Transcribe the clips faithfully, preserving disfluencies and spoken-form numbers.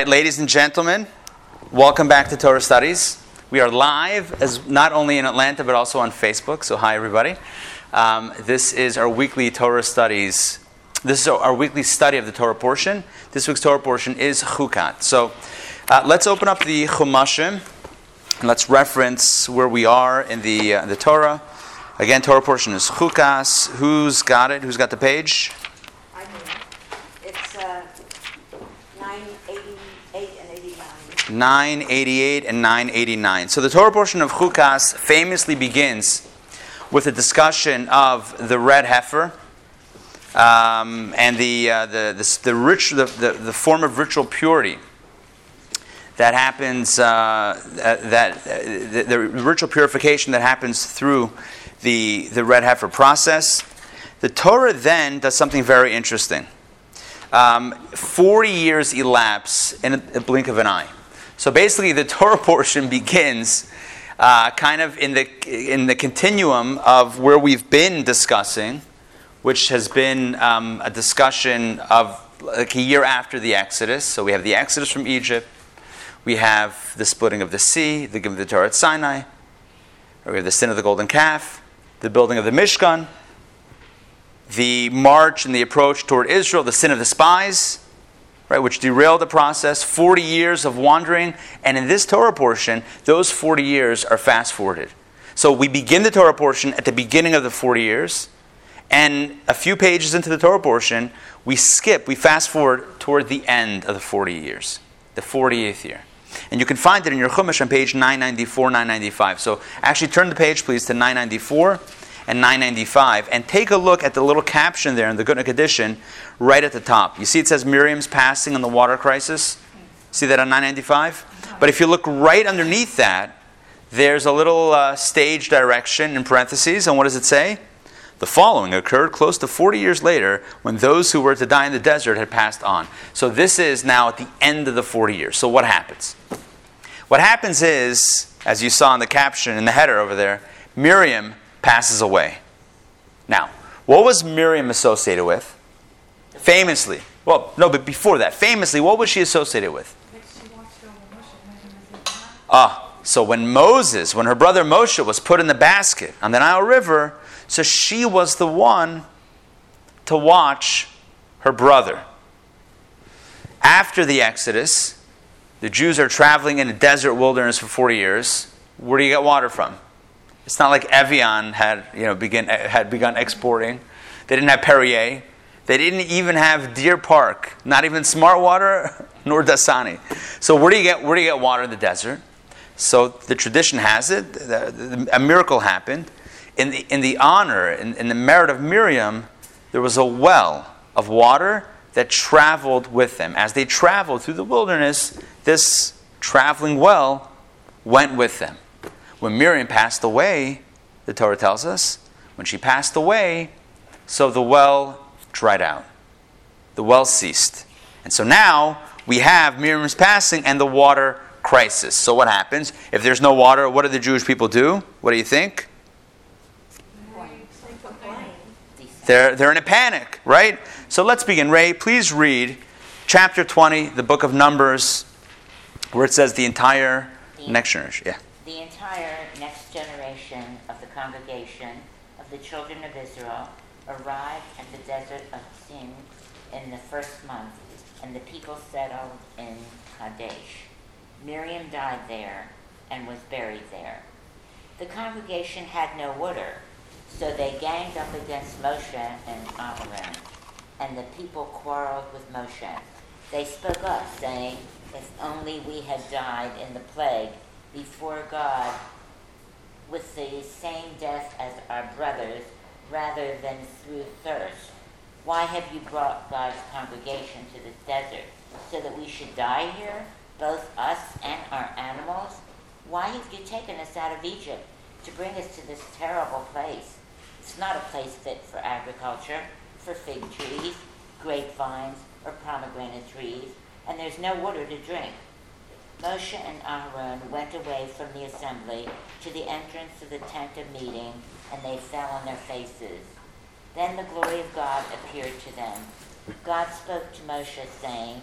right, ladies and gentlemen, welcome back to Torah Studies. We are live, as not only in Atlanta, but also on Facebook, so hi everybody. Um, this is our weekly Torah Studies. This is our weekly study of the Torah portion. This week's Torah portion is Chukat. So uh, let's open up the Chumashim, and let's reference where we are in the, uh, the Torah. Again, Torah portion is Chukas. Who's got it? Who's got the page? I do. It's uh, nine eighty-eight and eighty-nine. nine eighty-eight and nine eighty-nine. So the Torah portion of Chukas famously begins with a discussion of the red heifer um, and the uh, the the the, rich, the the the form of ritual purity that happens uh, that uh, the, the ritual purification that happens through the the red heifer process. The Torah then does something very interesting. Um, Forty years elapse in a, a blink of an eye. So basically, the Torah portion begins uh, kind of in the in the continuum of where we've been discussing, which has been um, a discussion of like a year after the Exodus. So we have the Exodus from Egypt, we have the splitting of the sea, the giving of the Torah at Sinai, or we have the sin of the golden calf, the building of the Mishkan, the march and the approach toward Israel, the sin of the spies, right, which derailed the process, forty years of wandering, and in this Torah portion, those forty years are fast-forwarded. So we begin the Torah portion at the beginning of the forty years, and a few pages into the Torah portion, we skip, we fast-forward toward the end of the forty years, the fortieth year. And you can find it in your Chumash on page nine ninety-four, nine ninety-five. So actually turn the page, please, to nine ninety-four and nine ninety-five, and take a look at the little caption there in the Gutnick edition, right at the top. You see it says Miriam's passing on the water crisis? See that on nine ninety-five? But if you look right underneath that, there's a little uh, stage direction in parentheses, and what does it say? The following occurred close to forty years later, when those who were to die in the desert had passed on. So this is now at the end of the forty years. So what happens? What happens is, as you saw in the caption, in the header over there, Miriam passes away. Now, what was Miriam associated with? Famously. Well, no, but before that, famously, what was she associated with? Ah, so when Moses, when her brother Moshe was put in the basket on the Nile River, so she was the one to watch her brother. After the Exodus, the Jews are traveling in a desert wilderness for forty years. Where do you get water from? It's not like Evian had, you know, begin, had begun exporting. They didn't have Perrier. They didn't even have Deer Park. Not even Smart Water, nor Dasani. So where do you get where do you get water in the desert? So the tradition has it. The, the, a miracle happened. In the in the honor, in, in the merit of Miriam, there was a well of water that traveled with them. As they traveled through the wilderness, this traveling well went with them. When Miriam passed away, the Torah tells us, when she passed away, so the well dried out. The well ceased. And so now we have Miriam's passing and the water crisis. So what happens? If there's no water, what do the Jewish people do? What do you think? They're, they're in a panic, right? So let's begin. Ray, please read chapter twenty, the book of Numbers, where it says the entire the, next generation. Yeah. The entire next generation of the congregation of the children of Israel arrived at the desert of Sin in the first month, and the people settled in Kadesh. Miriam died there and was buried there. The congregation had no water, so they ganged up against Moshe and Aaron, and the people quarreled with Moshe. They spoke up, saying, "If only we had died in the plague before God with the same death as our brothers, rather than through thirst. Why have you brought God's congregation to this desert, so that we should die here, both us and our animals? Why have you taken us out of Egypt to bring us to this terrible place? It's not a place fit for agriculture, for fig trees, grapevines, or pomegranate trees, and there's no water to drink." Moshe and Aaron went away from the assembly to the entrance of the tent of meeting, and they fell on their faces. Then the glory of God appeared to them. God spoke to Moshe, saying,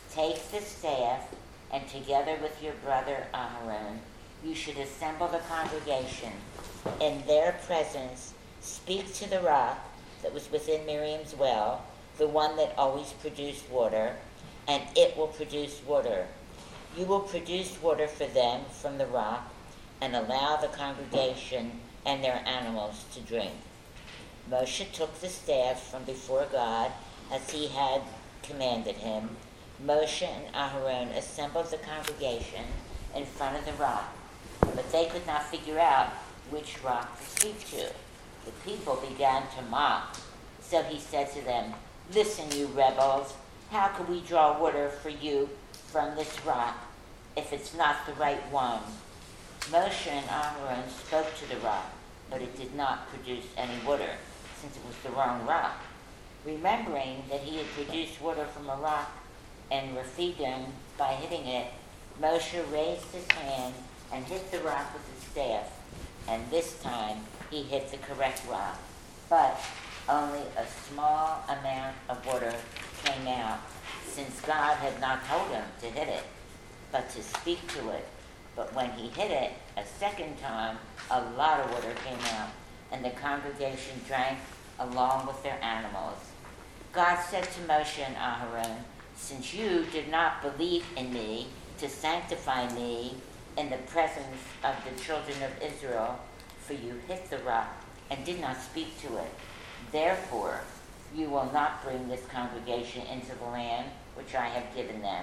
Take the staff, and together with your brother Aharon, you should assemble the congregation. In their presence, speak to the rock that was within Miriam's well, the one that always produced water, and it will produce water. You will produce water for them from the rock, and allow the congregation and their animals to drink. Moshe took the staff from before God as he had commanded him. Moshe and Aharon assembled the congregation in front of the rock, but they could not figure out which rock to speak to. The people began to mock. So he said to them, "Listen, you rebels, how can we draw water for you from this rock if it's not the right one?" Moshe and Aharon spoke to the rock, but it did not produce any water, since it was the wrong rock. Remembering that he had produced water from a rock in Rephidim by hitting it, Moshe raised his hand and hit the rock with his staff, and this time he hit the correct rock. But only a small amount of water came out, since God had not told him to hit it, but to speak to it. But when he hit it a second time, a lot of water came out, and the congregation drank along with their animals. God said to Moshe and Aharon, "Since you did not believe in me to sanctify me in the presence of the children of Israel, for you hit the rock and did not speak to it, therefore you will not bring this congregation into the land which I have given them.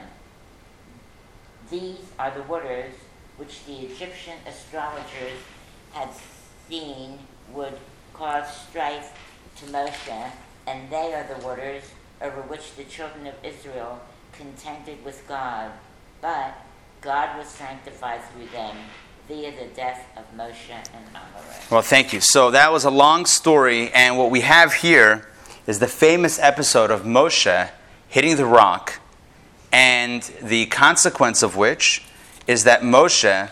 These are the waters which the Egyptian astrologers had seen would cause strife to Moshe, and they are the waters over which the children of Israel contended with God. But God was sanctified through them via the death of Moshe and Aharon." Well, thank you. So that was a long story, and what we have here is the famous episode of Moshe hitting the rock, and the consequence of which is that Moshe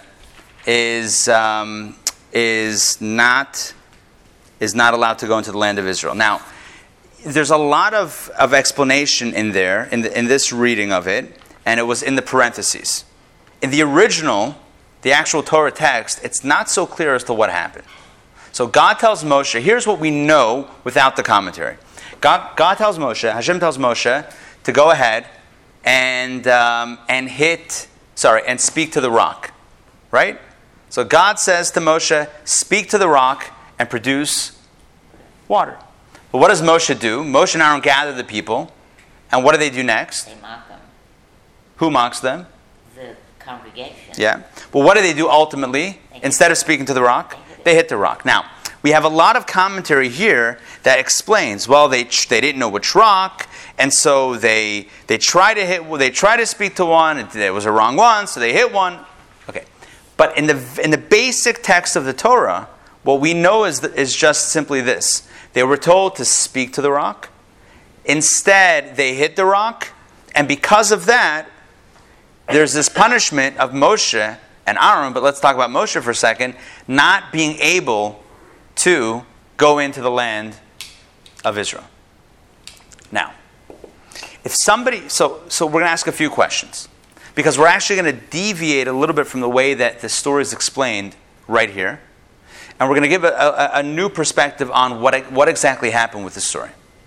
is um, is not is not allowed to go into the land of Israel. Now, there's a lot of, of explanation in there, in, the, in this reading of it, and it was in the parentheses. In the original, the actual Torah text, it's not so clear as to what happened. So God tells Moshe, here's what we know without the commentary. God, God tells Moshe, Hashem tells Moshe to go ahead and um, and hit, sorry, and speak to the rock, right? So God says to Moshe, speak to the rock and produce water. But what does Moshe do? Moshe and Aaron gather the people, and what do they do next? They mock him. Who mocks them? The congregation. Yeah. Well, what do they do ultimately? Instead of speaking to the rock, they hit the rock. Now, we have a lot of commentary here that explains, well, they they didn't know which rock, and so they they try to hit, they try to speak to one, and it was a wrong one, so they hit one. Okay. But in the in the basic text of the Torah, what we know is is just simply this. They were told to speak to the rock. Instead, they hit the rock, and because of that, there's this punishment of Moshe and Aaron, but let's talk about Moshe for a second, not being able to go into the land of Israel. Now, if somebody, so so we're going to ask a few questions, because we're actually going to deviate a little bit from the way that the story is explained right here, and we're going to give a, a, a new perspective on what what exactly happened with the story.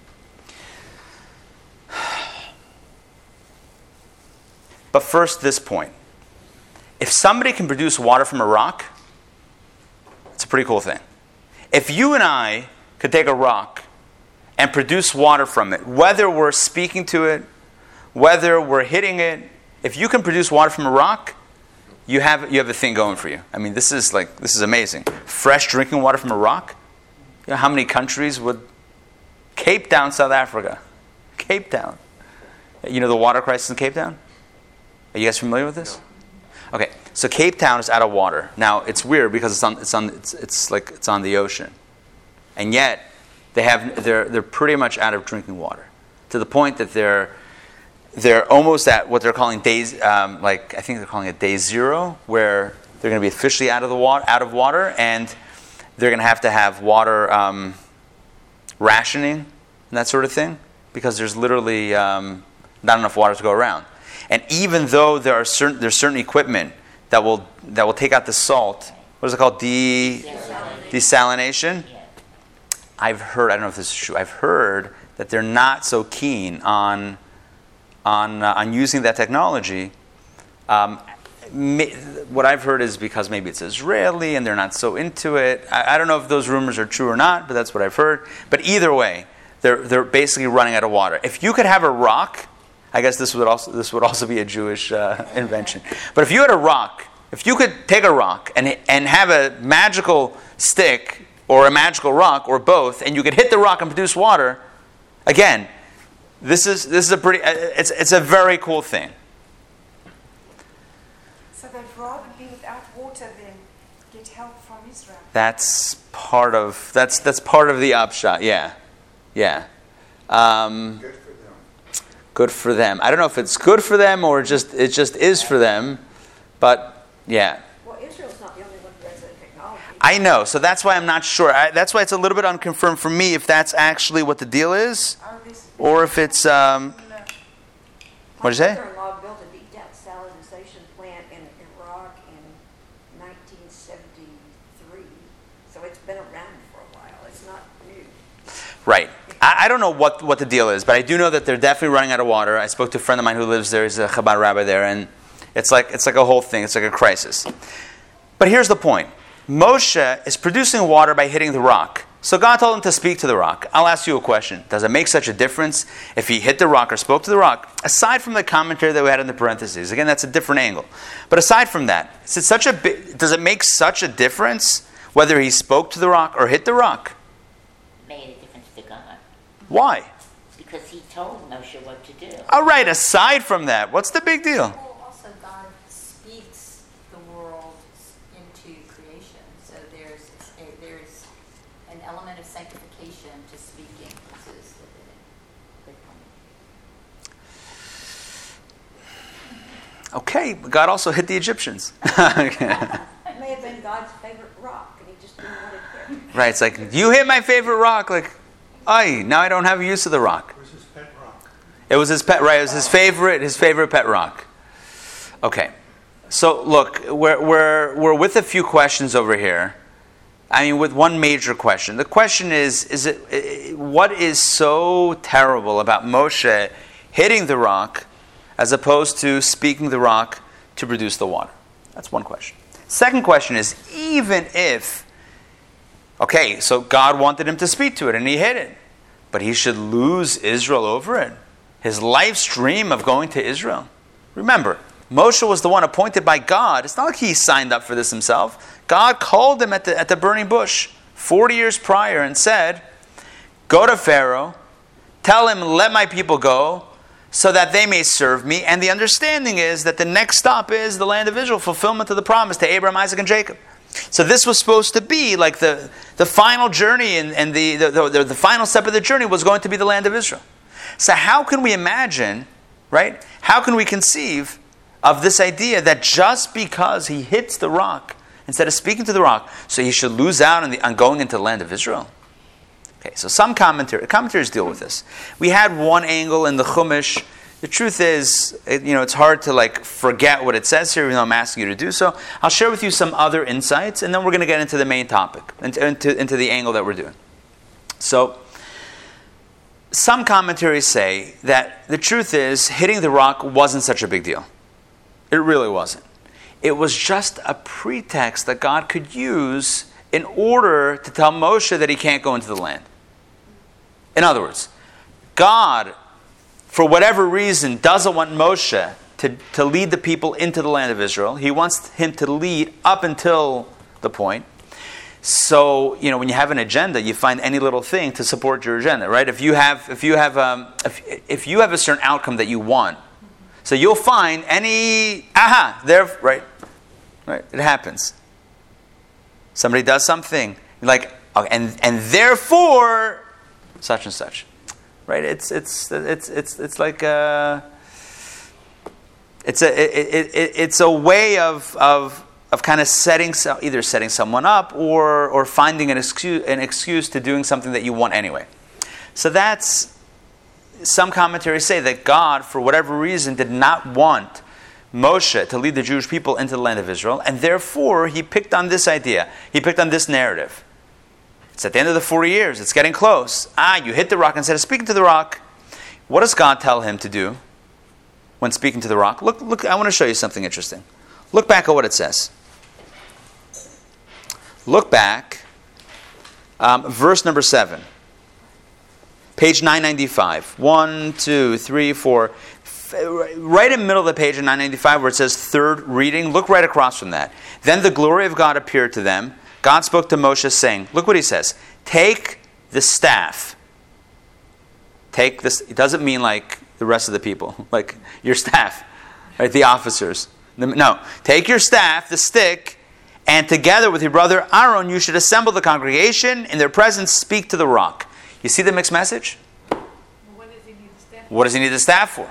But first, this point. If somebody can produce water from a rock, it's a pretty cool thing. If you and I could take a rock and produce water from it, whether we're speaking to it, whether we're hitting it, if you can produce water from a rock, you have you have a thing going for you. I mean, this is like this is amazing. Fresh drinking water from a rock. You know how many countries would? Cape Town, South Africa. Cape Town. You know the water crisis in Cape Town? Are you guys familiar with this? Okay, so Cape Town is out of water. Now it's weird because it's on it's on it's, it's like it's on the ocean, and yet they have they're they're pretty much out of drinking water, to the point that they're they're almost at what they're calling days um, like I think they're calling it day zero, where they're going to be officially out of the water out of water, and they're going to have to have water um, rationing and that sort of thing, because there's literally um, not enough water to go around. And even though there are certain there's certain equipment that will that will take out the salt, what is it called? De desalination. I've heard, I don't know if this is true. I've heard that they're not so keen on on uh, on using that technology. Um, may, what I've heard is because maybe it's Israeli and they're not so into it. I, I don't know if those rumors are true or not, but that's what I've heard. But either way, they're they're basically running out of water. If you could have a rock, I guess this would also this would also be a Jewish uh, invention. But if you had a rock, if you could take a rock and and have a magical stick or a magical rock or both, and you could hit the rock and produce water, again, this is this is a pretty it's it's a very cool thing. So they'd rather be without water than get help from Israel. That's part of that's that's part of the upshot. Yeah, yeah. Um, Good for them. good for them. I don't know if it's good for them or just it just is for them, but yeah. Well, Israel's not the only one who has that technology. I know, so that's why I'm not sure. I, that's why it's a little bit unconfirmed for me if that's actually what the deal is, Oh, this, or if it's um. no. What'd you say? My mother-in-law built a desalination plant in Iraq in nineteen seventy-three, so it's been around for a while. It's not new. Right. I, I don't know what, what the deal is, but I do know that they're definitely running out of water. I spoke to a friend of mine who lives there. He's a Chabad rabbi there, and it's like it's like a whole thing. It's like a crisis. But here's the point. Moshe is producing water by hitting the rock. So God told him to speak to the rock. I'll ask you a question. Does it make such a difference if he hit the rock or spoke to the rock? Aside from the commentary that we had in the parentheses. Again, that's a different angle. But aside from that, is it such a bi- does it make such a difference whether he spoke to the rock or hit the rock? Made a difference to God Why? because he told Moshe what to do. All right, aside from that, what's the big deal? Well, also God speaks the world into creation, so there's a, there's an element of sanctification to speaking. This is Good point. Okay, God also hit the Egyptians. Okay. It may have been God's favorite rock, and he just didn't want it there. Right, it's like, you hit my favorite rock, like, ay, now I don't have use of the rock. Where's his pet rock? It was his pet, right, it was his favorite, his favorite pet rock. Okay, so look, we're, we're, we're with a few questions over here. I mean, with one major question. The question is, is it, what is so terrible about Moshe hitting the rock as opposed to speaking the rock to produce the water? That's one question. Second question is, even if, okay, so God wanted him to speak to it and he hit it, but he should lose Israel over it. His life's dream of going to Israel. Remember, Moshe was the one appointed by God. It's not like he signed up for this himself. God called him at the, at the burning bush forty years prior and said, go to Pharaoh, tell him, let my people go, so that they may serve me. And the understanding is that the next stop is the land of Israel, fulfillment of the promise to Abraham, Isaac, and Jacob. So this was supposed to be like the, the final journey, and, and the, the, the, the final step of the journey was going to be the land of Israel. So how can we imagine, right? How can we conceive of this idea that just because he hits the rock, instead of speaking to the rock, so he should lose out on, the, on going into the land of Israel? Okay, so some commentary, commentaries deal with this. We had one angle in the Chumash. The truth is, it, you know, it's hard to like forget what it says here, even though I'm asking you to do so. I'll share with you some other insights, and then we're going to get into the main topic, into, into, into the angle that we're doing. So, some commentaries say that the truth is, hitting the rock wasn't such a big deal. It really wasn't. It was just a pretext that God could use in order to tell Moshe that he can't go into the land. In other words, God, for whatever reason, doesn't want Moshe to, to lead the people into the land of Israel. He wants him to lead up until the point. So, you know, when you have an agenda, you find any little thing to support your agenda, right? If you have, if you have, um, if, if you have a certain outcome that you want, so you'll find any, aha, there, right, right, it happens. Somebody does something, like, okay, and and therefore, such and such, right? It's it's it's it's it's like a, it's a it, it, it's a way of of of kind of setting so, either setting someone up or or finding an excuse an excuse to doing something that you want anyway. So that's some commentaries say that God, for whatever reason, did not want Moshe to lead the Jewish people into the land of Israel, and therefore he picked on this idea. He picked on this narrative. It's at the end of the forty years. It's getting close. Ah, you hit the rock. Instead of speaking to the rock, what does God tell him to do when speaking to the rock? Look, look. I want to show you something interesting. Look back at what it says. Look back, um, verse number seven. Page nine ninety-five. One, two, three, four. Right in the middle of the page in nine ninety-five where it says third reading, look right across from that. Then the glory of God appeared to them. God spoke to Moshe saying, look what he says. Take the staff. Take this. It doesn't mean like the rest of the people, like your staff, right? The officers. No. Take your staff, the stick, and together with your brother Aaron, you should assemble the congregation. In their presence, speak to the rock. You see the mixed message? What does he need the staff? What does he need the staff for?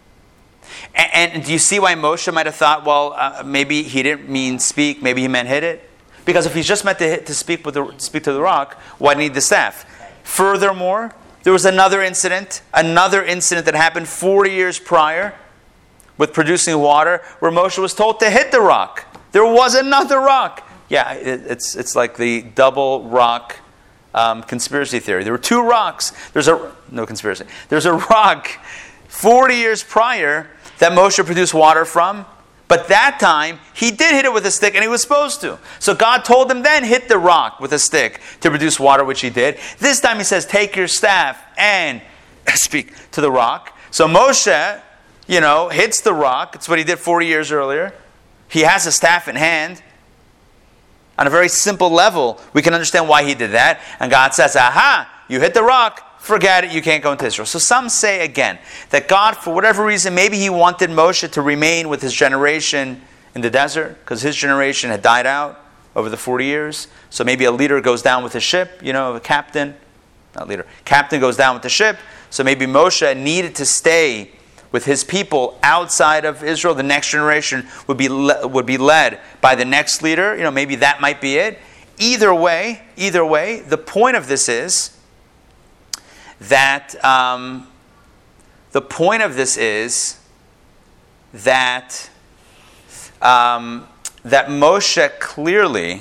And, and do you see why Moshe might have thought, well, uh, maybe he didn't mean speak, maybe he meant hit it? Because if he's just meant to hit, to speak with the, speak to the rock, why need the staff? Furthermore, there was another incident, another incident that happened forty years prior with producing water, where Moshe was told to hit the rock. There was another rock. Yeah, it, it's it's like the double rock um, conspiracy theory. There were two rocks. There's a no conspiracy. There's a rock forty years prior that Moshe produced water from, but that time he did hit it with a stick, and he was supposed to. So God told him then, hit the rock with a stick to produce water, which he did. This time he says, take your staff and speak to the rock. So Moshe, you know, hits the rock. It's what he did forty years earlier. He has a staff in hand. On a very simple level, we can understand why he did that. And God says, aha, you hit the rock. Forget it, you can't go into Israel. So some say again that God, for whatever reason, maybe he wanted Moshe to remain with his generation in the desert because his generation had died out over the forty years. So maybe a leader goes down with a ship, you know, a captain, not leader, captain goes down with the ship. So maybe Moshe needed to stay with his people outside of Israel. The next generation would be le- would be led by the next leader. You know, maybe that might be it. Either way, either way, the point of this is that um, the point of this is that um, that Moshe clearly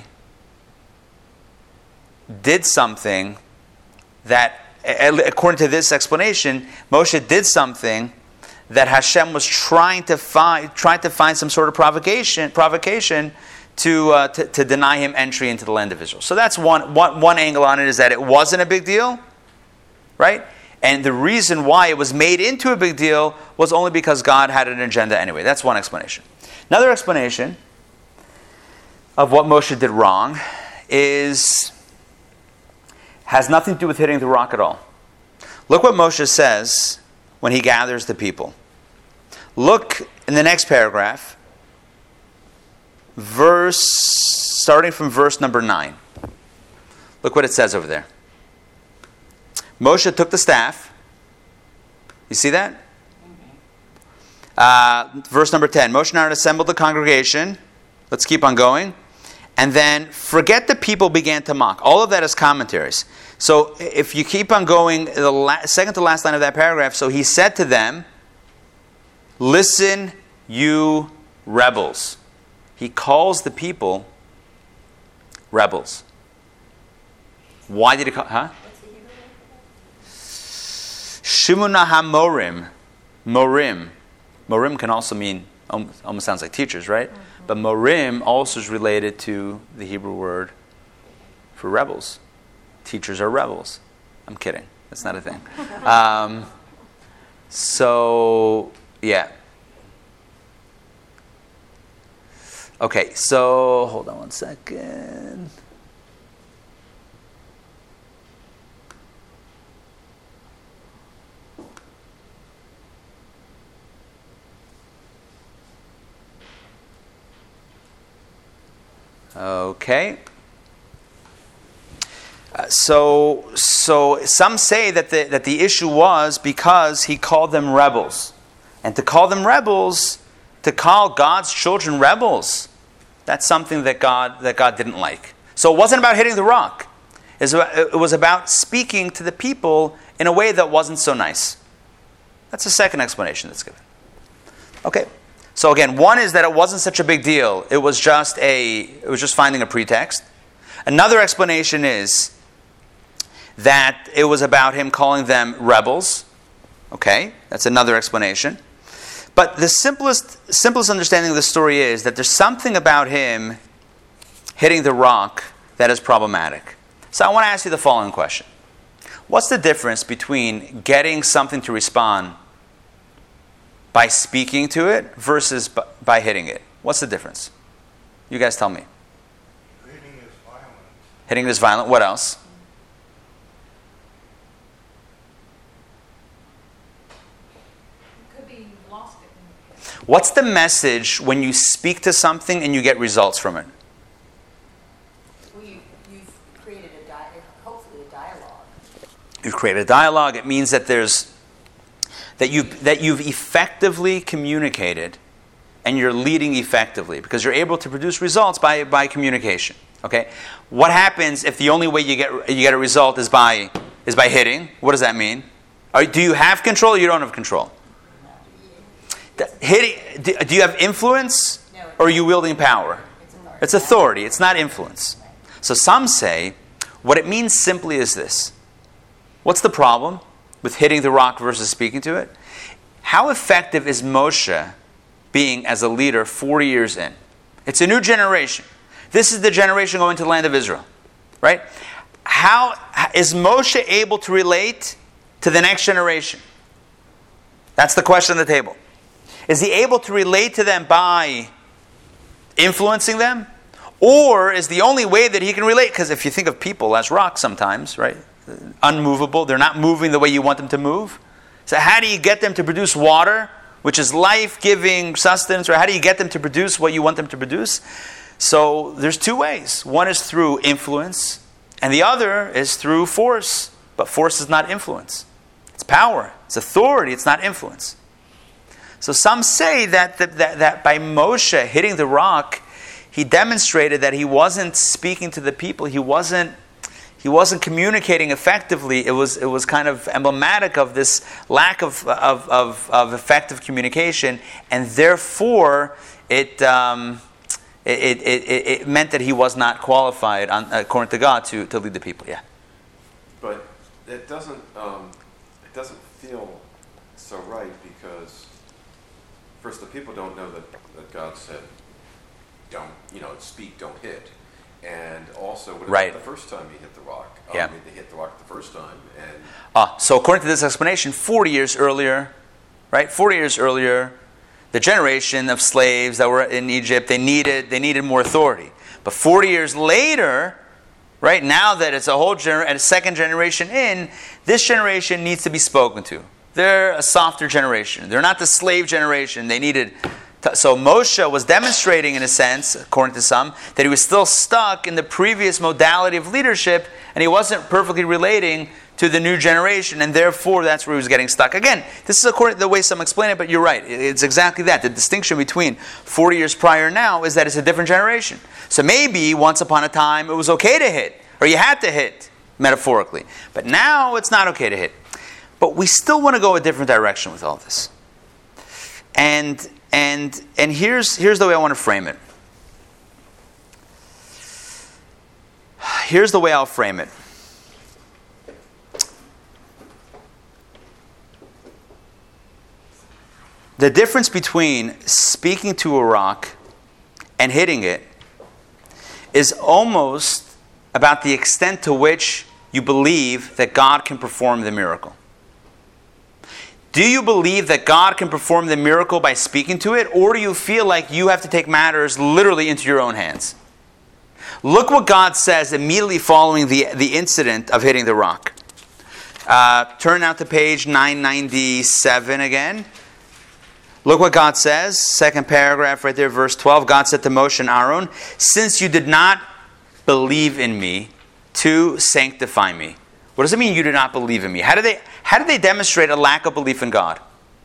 did something that, according to this explanation, Moshe did something that Hashem was trying to find, trying to find some sort of provocation, provocation to, uh, to to deny him entry into the land of Israel. So that's one, one one angle on it, is that it wasn't a big deal, right? And the reason why it was made into a big deal was only because God had an agenda anyway. That's one explanation. Another explanation of what Moshe did wrong is has nothing to do with hitting the rock at all. Look what Moshe says when he gathers the people. Look in the next paragraph, verse starting from verse number nine. Look what it says over there. Moshe took the staff. You see that? Uh, verse number ten. Moshe and Aaron assembled the congregation. Let's keep on going. And then, forget the people began to mock. All of that is commentaries. So, if you keep on going, the la- second to last line of that paragraph, so he said to them, listen, you rebels. He calls the people rebels. Why did he call, huh? Shimuna HaMorim. Morim. Morim can also mean, almost sounds like teachers, right? Mm-hmm. But Morim also is related to the Hebrew word for rebels. Teachers are rebels. I'm kidding. That's not a thing. Um, so, yeah. Okay, so hold on one second. Okay. Uh, so, so some say that the that the issue was because he called them rebels, and to call them rebels, to call God's children rebels, that's something that God that God didn't like. So it wasn't about hitting the rock. It was about, it was about speaking to the people in a way that wasn't so nice. That's the second explanation that's given. Okay. So again, one is that it wasn't such a big deal. It was just a it was just finding a pretext. Another explanation is that it was about him calling them rebels. Okay, that's another explanation. But the simplest simplest understanding of the story is that there's something about him hitting the rock that is problematic. So I want to ask you the following question. What's the difference between getting something to respond by speaking to it versus by hitting it? What's the difference? You guys tell me. Hitting is violent. Hitting is violent. What else? Could be lost it. What's the message when you speak to something and you get results from it? Well, you, you've created a di- hopefully a dialogue. You've created a dialogue. It means that there's that you that you've effectively communicated, and you're leading effectively because you're able to produce results by by communication. Okay, what happens if the only way you get you get a result is by is by hitting? What does that mean? Are, do you have control or you don't have control? The, hitting. Do, do you have influence or are you wielding power? It's authority. It's authority. It's not influence. So some say what it means simply is this. What's the problem with hitting the rock versus speaking to it? How effective is Moshe being as a leader forty years in? It's a new generation. This is the generation going to the land of Israel. Right? How is Moshe able to relate to the next generation? That's the question on the table. Is he able to relate to them by influencing them? Or is the only way that he can relate, because if you think of people as rocks sometimes, right? Unmovable, they're not moving the way you want them to move. So how do you get them to produce water, which is life-giving sustenance, or how do you get them to produce what you want them to produce? So there's two ways. One is through influence, and the other is through force. But force is not influence. It's power. It's authority. It's not influence. So some say that, that, that, that by Moshe hitting the rock, he demonstrated that he wasn't speaking to the people. He wasn't he wasn't communicating effectively. It was it was kind of emblematic of this lack of of, of, of effective communication, and therefore it, um, it, it, it it meant that he was not qualified, on, according to God, to, to lead the people. Yeah. But it doesn't um, it doesn't feel so right because first the people don't know that, that God said don't you know speak, don't hit, and also what about right. the first time you hit the rock? Um, Yeah. they hit the rock the first time, and Ah, so according to this explanation, forty years earlier, right? Forty years earlier, the generation of slaves that were in Egypt, they needed they needed more authority. But forty years later, right now that it's a whole gener- and a second generation in, this generation needs to be spoken to. They're a softer generation. They're not the slave generation. They needed. To, so Moshe was demonstrating, in a sense, according to some, that he was still stuck in the previous modality of leadership, and he wasn't perfectly relating to the new generation, and therefore that's where he was getting stuck. Again, this is according to the way some explain it, but you're right. It's exactly that. The distinction between forty years prior and now is that it's a different generation. So maybe once upon a time it was okay to hit, or you had to hit, metaphorically. But now it's not okay to hit. But we still want to go a different direction with all this. And and and here's here's the way I want to frame it. Here's the way I'll frame it. The difference between speaking to a rock and hitting it is almost about the extent to which you believe that God can perform the miracle. Do you believe that God can perform the miracle by speaking to it, or do you feel like you have to take matters literally into your own hands? Look what God says immediately following the, the incident of hitting the rock. Uh, turn out to page nine ninety-seven again. Look what God says, second paragraph right there, verse twelve. God said to Moshe and Aaron, "Since you did not believe in me to sanctify me." What does it mean you do not believe in me? How do they how do they demonstrate a lack of belief in God?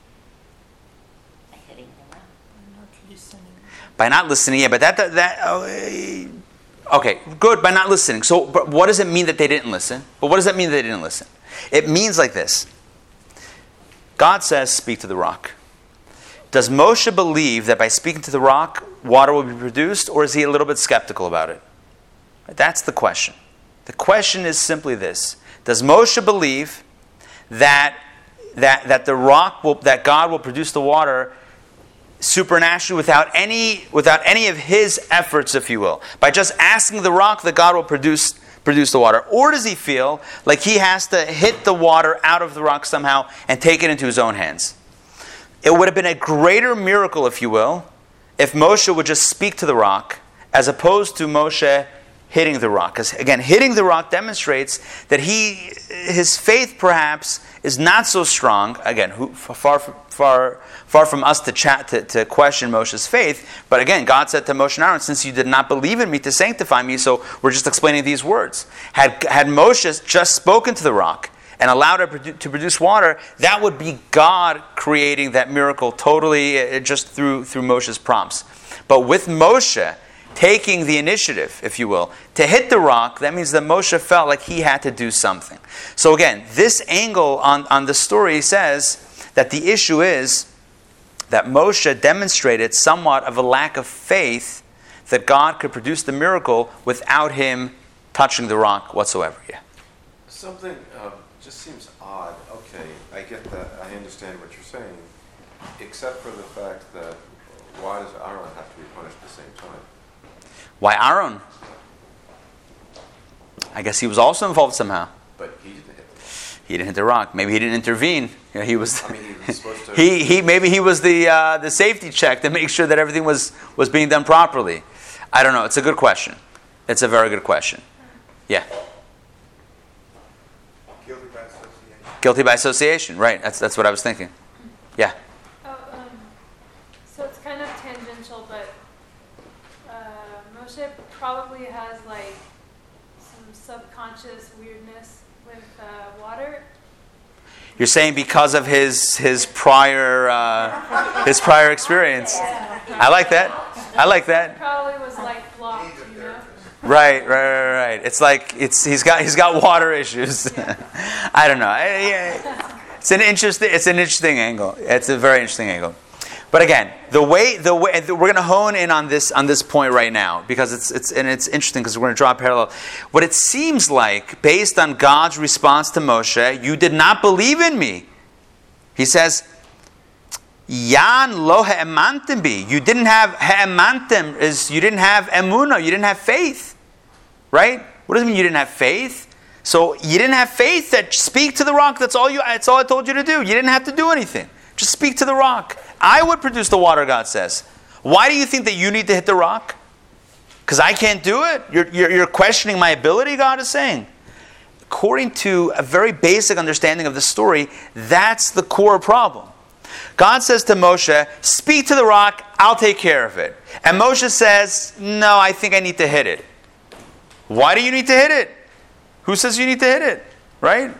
By hitting the rock. By not listening. Yeah, but that that, that oh, okay, good. By not listening. So, but what does it mean that they didn't listen? But what does that mean that they didn't listen? It means like this. God says, speak to the rock. Does Moshe believe that by speaking to the rock, water will be produced, or is he a little bit skeptical about it? That's the question. The question is simply this. Does Moshe believe that, that, that the rock will, that God will produce the water supernaturally without any, without any of his efforts, if you will? By just asking the rock that God will produce, produce the water? Or does he feel like he has to hit the water out of the rock somehow and take it into his own hands? It would have been a greater miracle, if you will, if Moshe would just speak to the rock, as opposed to Moshe hitting the rock. Because again, hitting the rock demonstrates that he, his faith perhaps is not so strong. Again, who, far, far, far from us to chat to, to question Moshe's faith. But again, God said to Moshe and Aaron, "Since you did not believe in me to sanctify me," so we're just explaining these words. Had had Moshe just spoken to the rock and allowed it to produce water, that would be God creating that miracle totally just through through Moshe's prompts. But with Moshe taking the initiative, if you will, to hit the rock, that means that Moshe felt like he had to do something. So again, this angle on, on the story says that the issue is that Moshe demonstrated somewhat of a lack of faith that God could produce the miracle without him touching the rock whatsoever. Yeah. Something uh, just seems odd. Okay, I get that. I understand what you're saying, except for the fact that why does Aaron have to be punished at the same time? Why Aaron? I guess he was also involved somehow. But he didn't hit the rock. He didn't hit the rock. Maybe he didn't intervene. You know, he was. I mean, he was supposed to. he he. Maybe he was the uh, the safety check to make sure that everything was was being done properly. I don't know. It's a good question. It's a very good question. Yeah. Guilty by association. Guilty by association. Right. That's that's what I was thinking. Yeah. Oh, um, so it's kind of tangential, but uh, Moshe probably has like some subconscious weirdness with uh, water. You're saying because of his his prior uh, his prior experience. I like that. I like that. Probably was like blocked, you know. Right, right, right, right. It's like it's he's got he's got water issues. I don't know. I, yeah, it's an interesting it's an interesting angle. It's a very interesting angle. But again, the way the way we're going to hone in on this on this point right now because it's it's and it's interesting because we're going to draw a parallel. What it seems like, based on God's response to Moshe, you did not believe in me. He says, "Yan lo ha'emantim bi." You didn't have ha'emantim is you didn't have emunah. You didn't have faith, right? What does it mean you didn't have faith? So you didn't have faith that speak to the rock. That's all you. That's all I told you to do. You didn't have to do anything. Just speak to the rock. I would produce the water, God says. Why do you think that you need to hit the rock? Because I can't do it? You're, you're, you're questioning my ability, God is saying. According to a very basic understanding of the story, that's the core problem. God says to Moshe, speak to the rock, I'll take care of it. And Moshe says, no, I think I need to hit it. Why do you need to hit it? Who says you need to hit it? Right?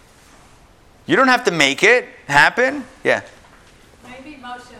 You don't have to make it happen. Yeah. Maybe Moshe,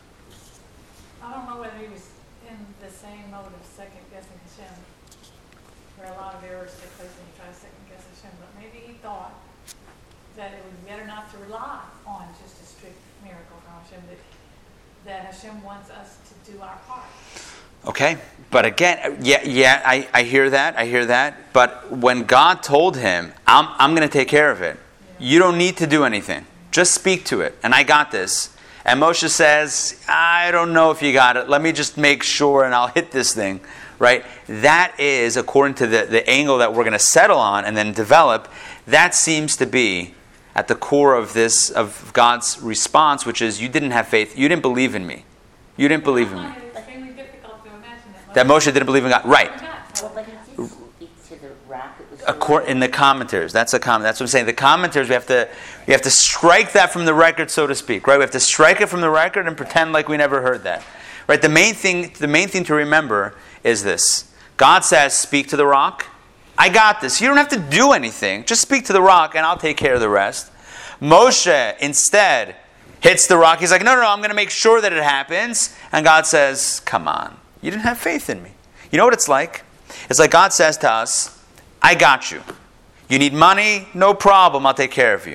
I don't know whether he was in the same mode of second guessing Hashem, where a lot of errors take place when you try to second guess Hashem, but maybe he thought that it would be better not to rely on just a strict miracle from Hashem, that, that Hashem wants us to do our part. Okay, but again, yeah, yeah, I, I hear that, I hear that, but when God told him, I'm, I'm going to take care of it, you don't need to do anything. Just speak to it. And I got this. And Moshe says, I don't know if you got it. Let me just make sure and I'll hit this thing. Right? That is, according to the, the angle that we're going to settle on and then develop, that seems to be at the core of this, of God's response, which is, you didn't have faith. You didn't believe in me. You didn't believe in me. It's extremely difficult to imagine that. That Moshe didn't believe in God. Right. Well, but he did speak to the rock. It was Accor- in the commentaries, that's a comment. That's what I'm saying. The commentaries, we have to, we have to strike that from the record, so to speak. Right? We have to strike it from the record and pretend like we never heard that. Right? The main thing, the main thing to remember is this: God says, "Speak to the rock." I got this. You don't have to do anything. Just speak to the rock, and I'll take care of the rest. Moshe instead hits the rock. He's like, "No, no, no! I'm going to make sure that it happens." And God says, "Come on, you didn't have faith in me." You know what it's like? It's like God says to us, I got you. You need money? No problem. I'll take care of you.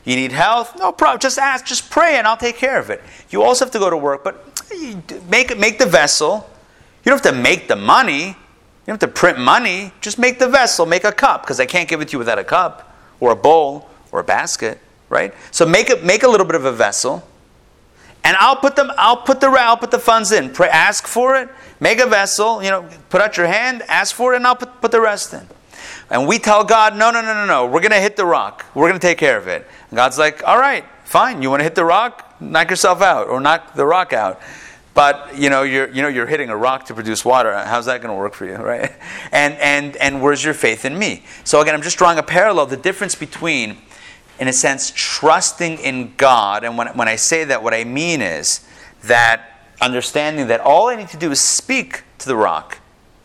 You need health? No problem. Just ask, just pray, and I'll take care of it. You also have to go to work, but you make it, make the vessel. You don't have to make the money. You don't have to print money. Just make the vessel, make a cup, because I can't give it to you without a cup or a bowl or a basket, right? So make it, make a little bit of a vessel, and I'll put them. I'll put the. I'll put the funds in. Pray, ask for it. Make a vessel. You know, put out your hand, ask for it, and I'll put, put the rest in. And we tell God, no, no, no, no, no. We're going to hit the rock. We're going to take care of it. And God's like, all right, fine. You want to hit the rock? Knock yourself out, or knock the rock out. But you know, you're you know you're hitting a rock to produce water. How's that going to work for you, right? And and and where's your faith in me? So again, I'm just drawing a parallel. The difference between, in a sense, trusting in God, and when when I say that, what I mean is that understanding that all I need to do is speak to the rock,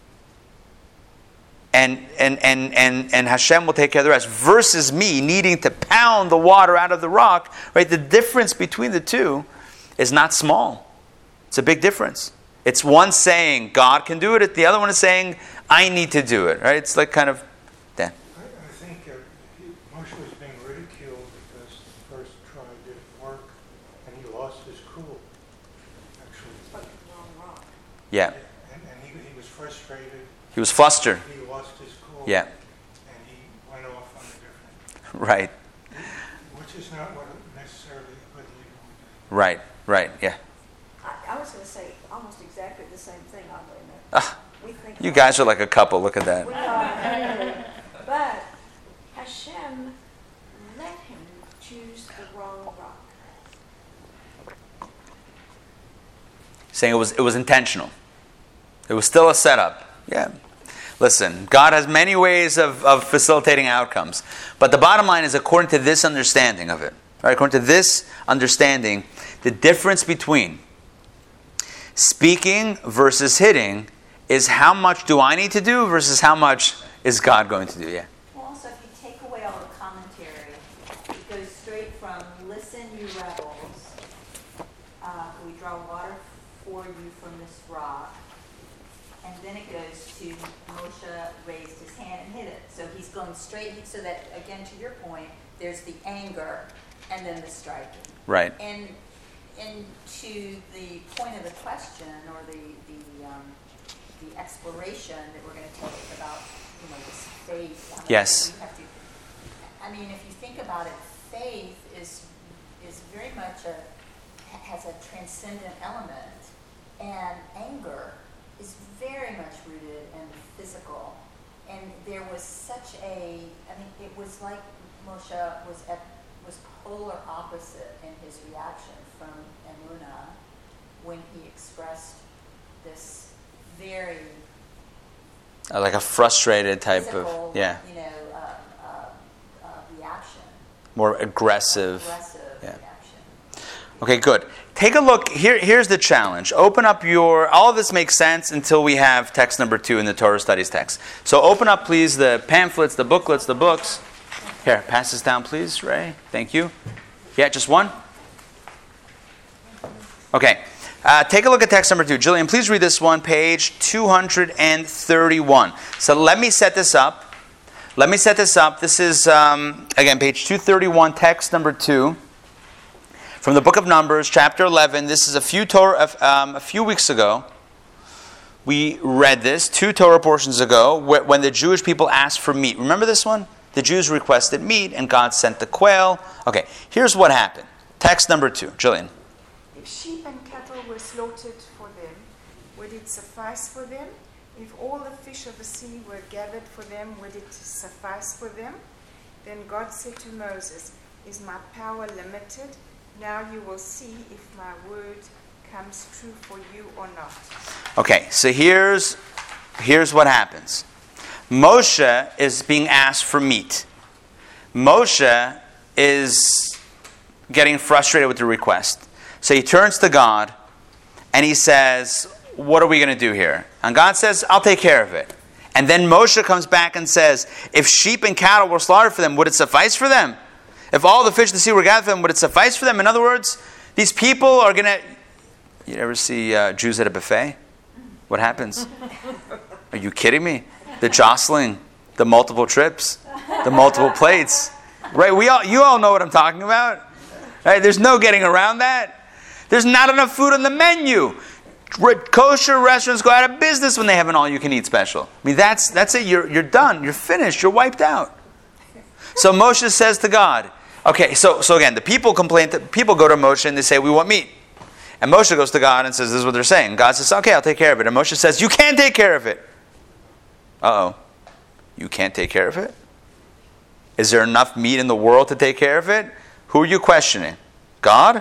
and and and and and Hashem will take care of the rest. Versus me needing to pound the water out of the rock, right? The difference between the two is not small. It's a big difference. It's one saying God can do it, the other one is saying I need to do it, right? It's like kind of that. I, I think uh, he, Moshe was being ridiculed because the first try didn't work, and he lost his cool. Actually, Spoke to the wrong rock. Yeah. and, and he, he was frustrated. He was flustered. He lost his cool. Yeah. And he went off on a different, Right. which is not what necessarily a good leader would do. Right. Right. Yeah. I, I was going to say almost exactly the same thing, oddly enough. Ah, We think you guys are like a couple. Look at that. We are, but Hashem let him choose the wrong rock. Saying it was it was intentional. It was still a setup. Yeah. Listen, God has many ways of, of facilitating outcomes. But the bottom line is according to this understanding of it. Right? According to this understanding, the difference between speaking versus hitting is how much do I need to do versus how much is God going to do. Yeah. Well, also, if you take away all the commentary, it goes straight from "Listen, you rebels, uh, we draw water for you from this rock," and then it goes to Moshe raised his hand and hit it. So he's going straight. So that again, to your point, there's the anger and then the striking. Right. And and to the point of the question or the the um, the exploration that we're going to take about, you know, this faith. I mean, Yes. we have to, I mean, if you think about it, faith is is very much a has a transcendent element, and anger is very much rooted in the physical. And there was such a, I mean, it was like Moshe was at was polar opposite in his reaction from Emunah when he expressed this very Uh, like a frustrated type physical, of, yeah, you know, uh, uh, uh, reaction, more aggressive. aggressive Yeah. reaction. Okay, good. Take a look. Here, here's the challenge. Open up your, all of this makes sense until we have text number two in the Torah Studies text. So open up, please, the pamphlets, the booklets, the books. Here, pass this down, please, Ray. Thank you. Yeah, just one? Okay. Uh, take a look at text number two. Jillian, please read this one, page two hundred thirty-one. So let me set this up. Let me set this up. This is, um, again, page two thirty-one, text number two. From the book of Numbers, chapter eleven. This is a few Torah, um, a few weeks ago. We read this two Torah portions ago when the Jewish people asked for meat. Remember this one? The Jews requested meat and God sent the quail. Okay, here's what happened. Text number two. Jillian. If sheep and cattle were slaughtered for them, would it suffice for them? If all the fish of the sea were gathered for them, would it suffice for them? Then God said to Moses, "Is my power limited? Now you will see if my word comes true for you or not." Okay, so here's here's what happens. Moshe is being asked for meat. Moshe is getting frustrated with the request. So he turns to God and he says, "What are we going to do here?" And God says, "I'll take care of it." And then Moshe comes back and says, "If sheep and cattle were slaughtered for them, would it suffice for them? If all the fish of the sea were gathered for them, would it suffice for them?" In other words, these people are going to... You ever see uh, Jews at a buffet? What happens? Are you kidding me? The jostling, the multiple trips, the multiple plates. Right? We all, you all know what I'm talking about. Right? There's no getting around that. There's not enough food on the menu. Kosher restaurants go out of business when they have an all-you-can-eat special. I mean, that's that's it. You're you're done. You're finished. You're wiped out. So Moshe says to God, okay. So so again, the people complain. That people go to Moshe and they say, "We want meat." And Moshe goes to God and says, "This is what they're saying." God says, "Okay, I'll take care of it." And Moshe says, "You can't take care of it." Uh oh, you can't take care of it? Is there enough meat in the world to take care of it? Who are you questioning? God?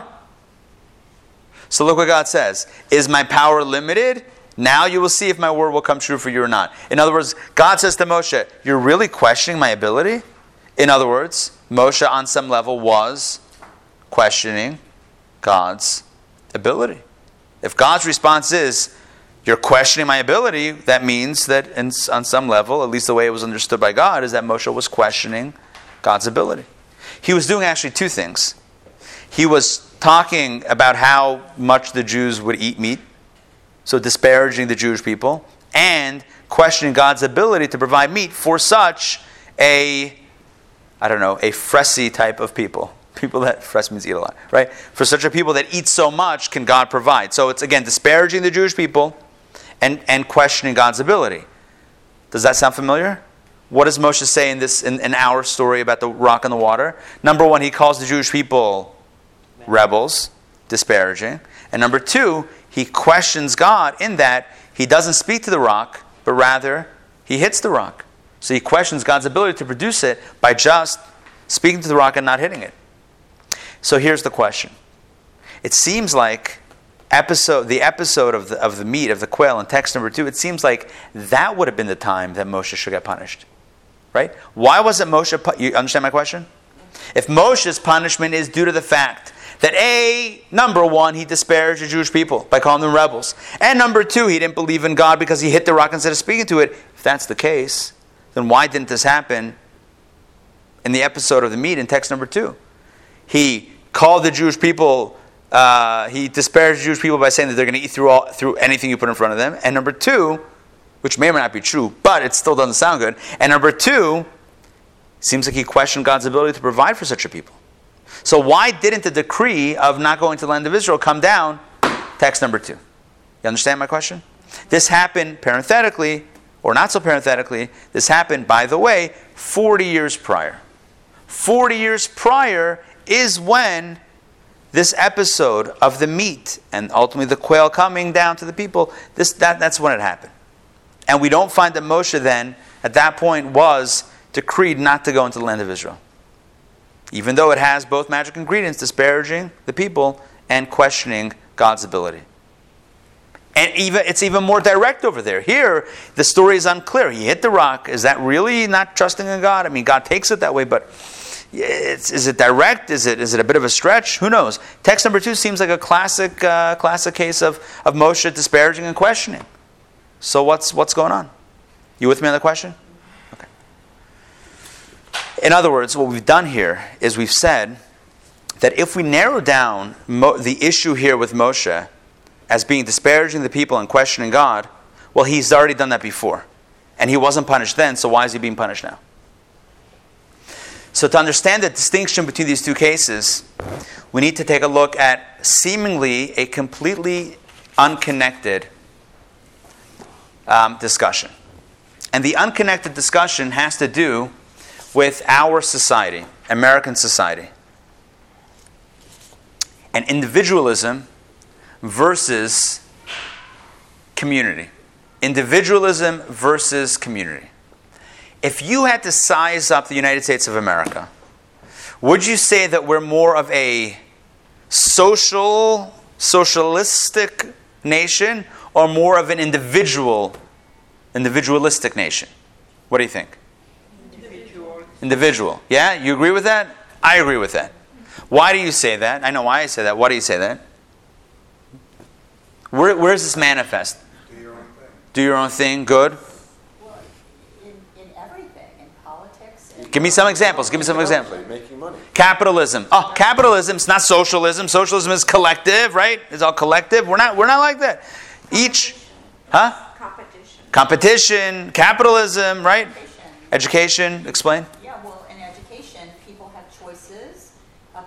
So look what God says. Is my power limited? Now you will see if my word will come true for you or not. In other words, God says to Moshe, you're really questioning my ability? In other words, Moshe on some level was questioning God's ability. If God's response is, you're questioning my ability, that means that in, on some level, at least the way it was understood by God, is that Moshe was questioning God's ability. He was doing actually two things. He was talking about how much the Jews would eat meat, so disparaging the Jewish people, and questioning God's ability to provide meat for such a, I don't know, a fressy type of people. People that, fress means eat a lot, right? For such a people that eat so much, can God provide? So it's, again, disparaging the Jewish people and, and questioning God's ability. Does that sound familiar? What does Moshe say in this in, in our story about the rock and the water? Number one, he calls the Jewish people rebels, disparaging. And number two, he questions God in that he doesn't speak to the rock, but rather he hits the rock. So he questions God's ability to produce it by just speaking to the rock and not hitting it. So here's the question. It seems like episode the episode of the of the meat, of the quail in text number two, it seems like that would have been the time that Moshe should get punished. Right? Why wasn't Moshe pu- you understand my question? If Moshe's punishment is due to the fact that A, number one, he disparaged the Jewish people by calling them rebels. And number two, he didn't believe in God because he hit the rock instead of speaking to it. If that's the case, then why didn't this happen in the episode of the meat in text number two? He called the Jewish people, uh, he disparaged the Jewish people by saying that they're going to eat through all, through anything you put in front of them. And number two, which may or may not be true, but it still doesn't sound good. And number two, seems like he questioned God's ability to provide for such a people. So why didn't the decree of not going to the land of Israel come down? Text number two. You understand my question? This happened parenthetically, or not so parenthetically, this happened, by the way, forty years prior. forty years prior is when this episode of the meat and ultimately the quail coming down to the people, this that that's when it happened. And we don't find that Moshe then, at that point, was decreed not to go into the land of Israel. Even though it has both magic ingredients, disparaging the people and questioning God's ability. And even it's even more direct over there. Here, the story is unclear. He hit the rock. Is that really not trusting in God? I mean, God takes it that way, but it's, is it direct? Is it is it a bit of a stretch? Who knows? Text number two seems like a classic uh, classic case of, of Moshe disparaging and questioning. So what's what's going on? You with me on the question? Okay. In other words, what we've done here is we've said that if we narrow down Mo- the issue here with Moshe as being disparaging the people and questioning God, well, he's already done that before. And he wasn't punished then, so why is he being punished now? So to understand the distinction between these two cases, we need to take a look at seemingly a completely unconnected um, discussion. And the unconnected discussion has to do with our society, American society. And individualism versus community. Individualism versus community. If you had to size up the United States of America, would you say that we're more of a social, socialistic nation or more of an individual, individualistic nation? What do you think? Individual. Individual. Yeah? You agree with that? I agree with that. Why do you say that? I know why I say that. Why do you say that? Where, where does this manifest? Do your own thing. Do your own thing. Good. Well, in, in everything, in politics. In Give me some examples. Give me some examples. Making money. Capitalism. Oh, capitalism is not socialism. Socialism is collective, right? It's all collective. We're not. We're not like that. Each, huh? Competition. Competition. Capitalism, right? education. Education. Explain. Yeah, well, in education, people have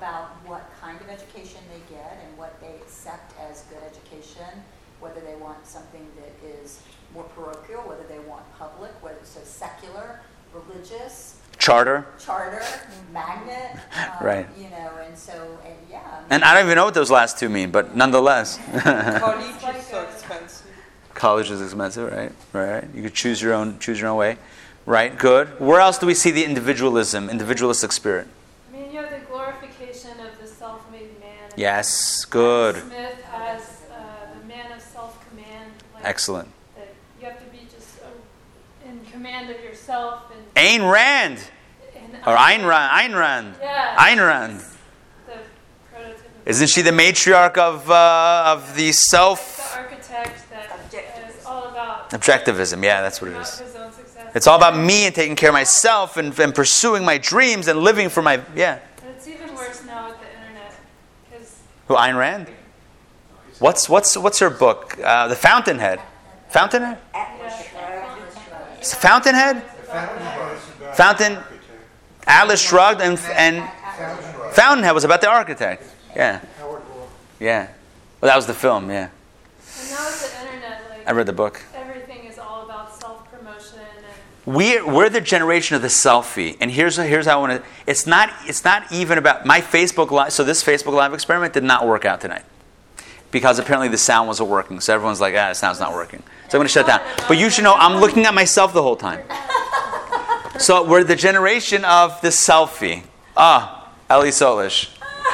about what kind of education they get and what they accept as good education, whether they want something that is more parochial, whether they want public, whether it's so secular, religious, Charter. charter, magnet, um, Right. you know, and so, and yeah. I mean, And I don't even know what those last two mean, but nonetheless. College is so expensive. College is expensive, right? Right. You could choose your own choose your own way. Right, good. Where else do we see the individualism, individualistic spirit? I mean, you have the glorification of the self-made man. Yes, good. Smith has uh, the man of self-command. Like, Excellent. That you have to be just uh, in command of yourself. And, Ayn Rand. and Or Ayn Rand. Ayn Rand. Yeah. Ayn Rand. The prototype. Isn't she the matriarch of uh, of the The self architect that Objectivism. is all about objectivism? Yeah, that's what it not is. his own success. It's all about me and taking care of myself and, and pursuing my dreams and living for my yeah. But it's even worse now with the internet. Because Who, Ayn Rand? What's what's what's her book? Uh, the Fountainhead. Fountainhead. Atlas yeah, Shrugged. It's Fountainhead. Fountain. Atlas Shrugged and and Fountainhead was about the architect. Yeah. Yeah. Well, that was the film. Yeah. and now with the internet, like I read the book. everything is all about self-promotion and We're, we're the generation of the selfie, and here's here's how I want to. It's not it's not even about my Facebook live. So this Facebook live experiment did not work out tonight because apparently the sound wasn't working. So everyone's like, ah, the sound's not working. So I'm going to shut it down. But you should know I'm looking at myself the whole time. So we're the generation of the selfie. Ah, Ellie Solish.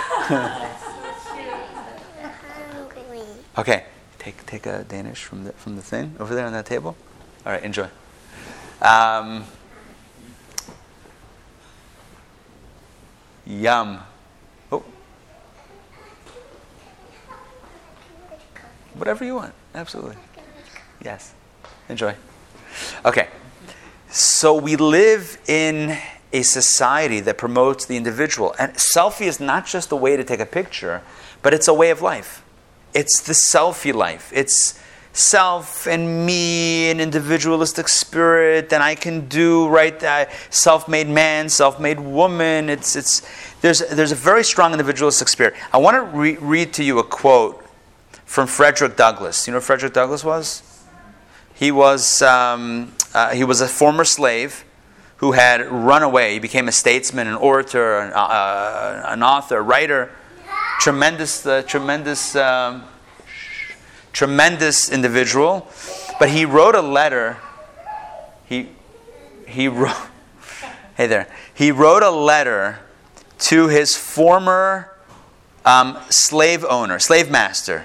Okay, take take a Danish from the from the thing over there on that table. All right, enjoy. Um, yum. Oh. Whatever you want. Absolutely. Yes. Enjoy. Okay. So we live in a society that promotes the individual. And selfie is not just a way to take a picture, but it's a way of life. It's the selfie life. It's self and me, an individualistic spirit, and I can do right. Uh, self-made man, self-made woman. It's it's there's there's a very strong individualistic spirit. I want to re- read to you a quote from Frederick Douglass. You know who Frederick Douglass was? He was um, uh, he was a former slave who had run away. He became a statesman, an orator, an, uh, an author, a writer. Tremendous, uh, tremendous. Um, Tremendous individual, but he wrote a letter. He he wrote. Hey there. He wrote a letter to his former um, slave owner, slave master.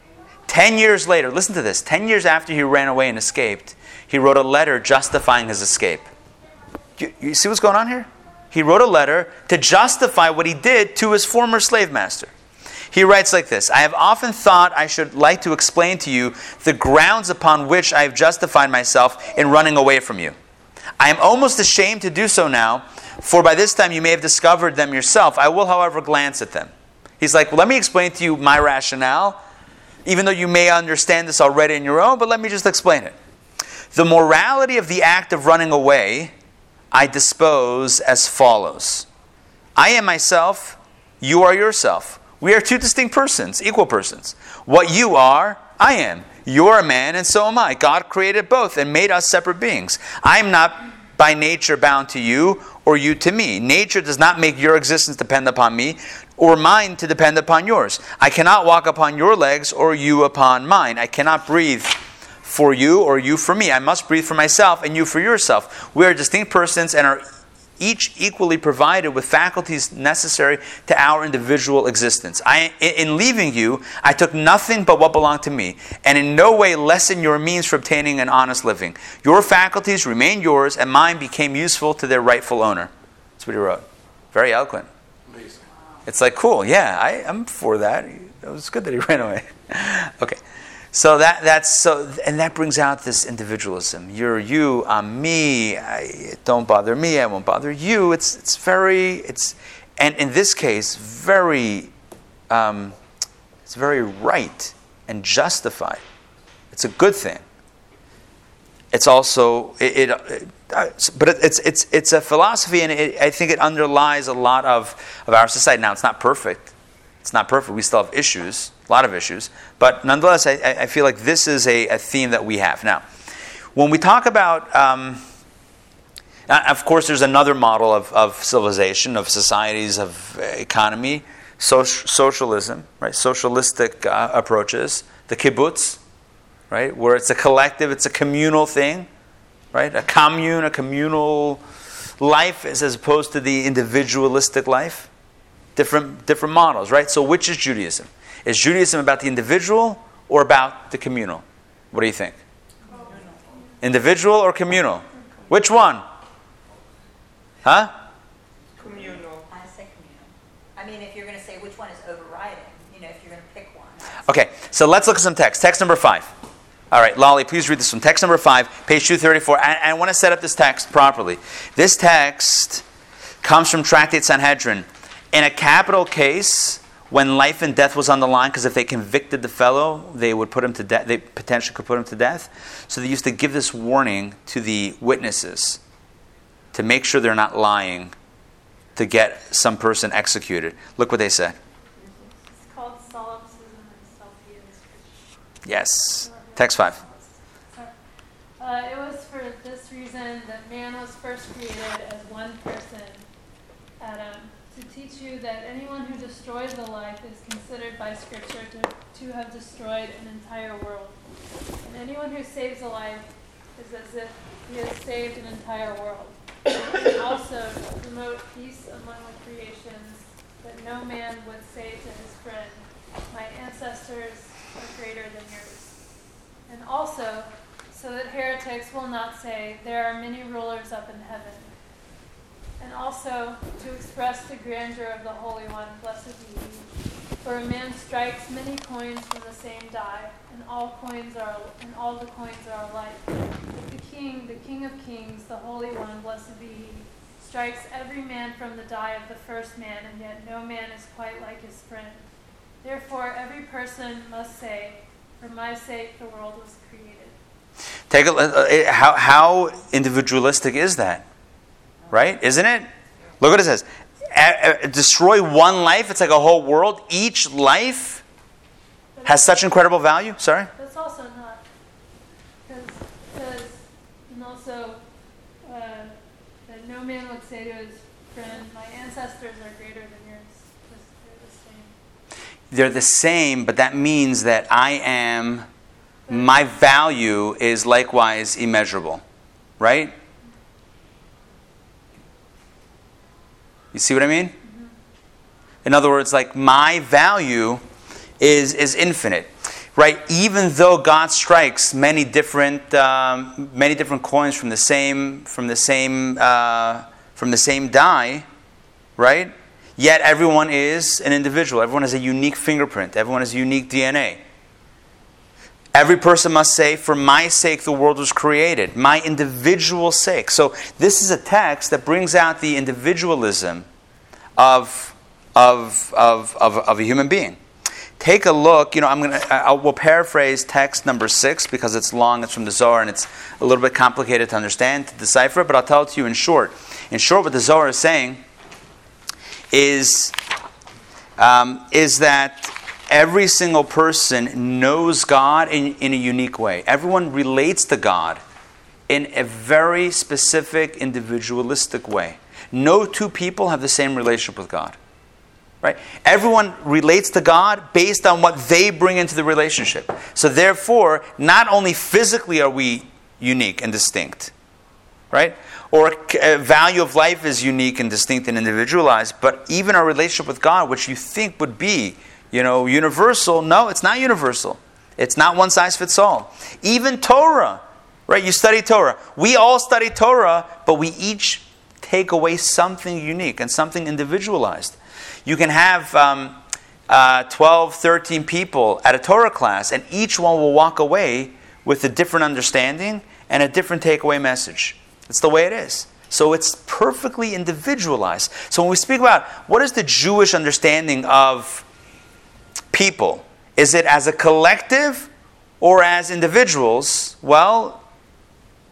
Ten years later, listen to this. Ten years after he ran away and escaped, he wrote a letter justifying his escape. You, you see what's going on here? He wrote a letter to justify what he did to his former slave master. He writes like this: I have often thought I should like to explain to you the grounds upon which I have justified myself in running away from you. I am almost ashamed to do so now, for by this time you may have discovered them yourself. I will, however, glance at them. He's like, well, let me explain to you my rationale, even though you may understand this already in your own, but let me just explain it. The morality of the act of running away I dispose as follows. I am myself, you are yourself. We are two distinct persons, equal persons. What you are, I am. You are a man, and so am I. God created both and made us separate beings. I am not by nature bound to you or you to me. Nature does not make your existence depend upon me or mine to depend upon yours. I cannot walk upon your legs or you upon mine. I cannot breathe for you or you for me. I must breathe for myself and you for yourself. We are distinct persons and are each equally provided with faculties necessary to our individual existence. I, in leaving you, I took nothing but what belonged to me, and in no way lessened your means for obtaining an honest living. Your faculties remained yours, and mine became useful to their rightful owner. That's what he wrote. Very eloquent. Amazing. It's like, cool, yeah, I, I'm for that. It was good that he ran away. Okay. So that that's so, and that brings out this individualism. You're you, I'm me. I, don't bother me. I won't bother you. It's it's very it's, and in this case, very, um, it's very right and justified. It's a good thing. It's also it, it Uh, but it, it's it's it's a philosophy, and it, I think it underlies a lot of, of our society. Now, it's not perfect. It's not perfect. We still have issues, a lot of issues. But nonetheless, I, I feel like this is a, a theme that we have. Now, when we talk about, um, of course, there's another model of, of civilization, of societies, of economy, social, socialism, right? Socialistic uh, approaches, the kibbutz, right? Where it's a collective, it's a communal thing, right? A commune, a communal life as opposed to the individualistic life. Different, different models, right? So which is Judaism? Is Judaism about the individual or about the communal? What do you think? Individual or communal? Which one? Huh? Communal. I say communal. I mean, if you're going to say which one is overriding, you know, if you're going to pick one. Okay, so let's look at some text. Text number five. All right, Lolly, please read this one. Text number five, page two thirty-four. I, I want to set up this text properly. This text comes from Tractate Sanhedrin. In a capital case, when life and death was on the line, because if they convicted the fellow, they would put him to death. They potentially could put him to death. So they used to give this warning to the witnesses to make sure they're not lying to get some person executed. Look what they said. It's called solipsism and self-evisceration. Yes. Text five. Uh, it was for this reason that man was first created as one person, Adam, to teach you that anyone who destroys a life is considered by Scripture to, to have destroyed an entire world. And anyone who saves a life is as if he has saved an entire world. And also to promote peace among the creations, that no man would say to his friend, my ancestors are greater than yours. And also, so that heretics will not say, there are many rulers up in heaven. And also, to express the grandeur of the Holy One, blessed be he. For a man strikes many coins from the same die, and all coins are, and all the coins are alike. But the King, the King of Kings, the Holy One, blessed be he, strikes every man from the die of the first man, and yet no man is quite like his friend. Therefore, every person must say, for my sake the world was created. Take a uh, how how individualistic is that? Right? Isn't it? Look what it says. A- a- destroy one life, it's like a whole world. Each life has such incredible value. Sorry? That's also not. Because it says, and also, uh, that no man would say to his friend, my ancestors are greater than yours. Because they're the same. They're the same, but that means that I am, my value is likewise immeasurable. Right? You see what I mean? Mm-hmm. In other words, like my value is is infinite, right? Even though God strikes many different um, many different coins from the same from the same uh, from the same die, right? Yet everyone is an individual. Everyone has a unique fingerprint. Everyone has a unique D N A. Every person must say, for my sake the world was created. My individual sake. So this is a text that brings out the individualism of, of, of, of, of a human being. Take a look. You know, I'm gonna. I will paraphrase text number six because it's long. It's from the Zohar and it's a little bit complicated to understand, to decipher. But I'll tell it to you in short. In short, what the Zohar is saying is um, is that every single person knows God in, in a unique way. Everyone relates to God in a very specific, individualistic way. No two people have the same relationship with God. Right? Everyone relates to God based on what they bring into the relationship. So therefore, not only physically are we unique and distinct, right? Or uh, value of life is unique and distinct and individualized, but even our relationship with God, which you think would be, you know, universal, no, it's not universal. It's not one size fits all. Even Torah, right? You study Torah. We all study Torah, but we each take away something unique and something individualized. You can have um, uh, twelve, thirteen people at a Torah class, and each one will walk away with a different understanding and a different takeaway message. It's the way it is. So it's perfectly individualized. So when we speak about what is the Jewish understanding of people, is it as a collective or as individuals? Well,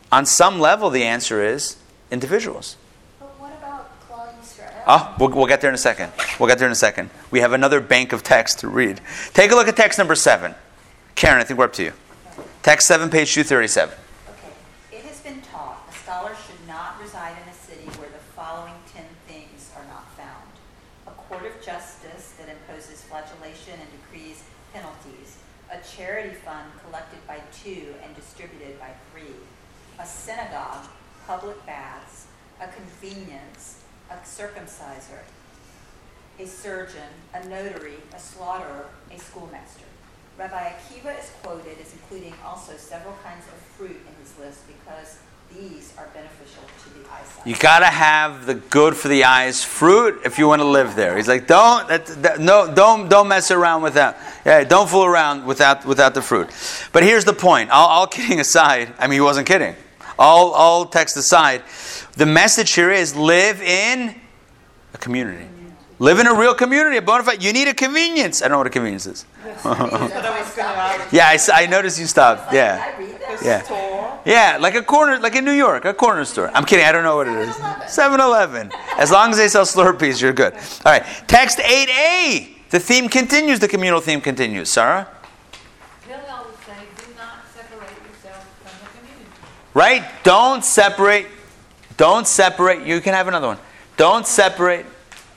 On some level, the answer is individuals. But what about Claude Israel? Oh, we'll, we'll get there in a second. We'll get there in a second. We have another bank of text to read. Take a look at text number seven. Karen, I think we're up to you. Text seven, page two thirty-seven. Okay. It has been taught a scholar should not reside in a city where the following ten things are not found. A court of justice that imposes flagellation and decrees penalties. A charity fund collected by two and distributed by three. A synagogue, public baths, a convenience, a circumciser, a surgeon, a notary, a slaughterer, a schoolmaster. Rabbi Akiva is quoted as including also several kinds of fruit in his list because these are beneficial to the eyesight. You got to have the good for the eyes fruit if you want to live there. He's like, don't, that, that, no, don't, don't mess around with that. Yeah, don't fool around without, without the fruit. But here's the point. All, all kidding aside, I mean, he wasn't kidding. All, all text aside, the message here is live in a community. Live in a real community, a bona fide. You need a convenience. I don't know what a convenience is. Yeah, I, I noticed you stopped. Yeah, yeah, yeah, like a corner, like in New York, a corner store. I'm kidding. I don't know what it is. seven eleven. As long as they sell Slurpees, you're good. All right. Text eight A. The theme continues. The communal theme continues. Sarah. He'll always say, "Do not separate yourself from the community." Right? Don't separate. Don't separate. You can have another one. Don't separate.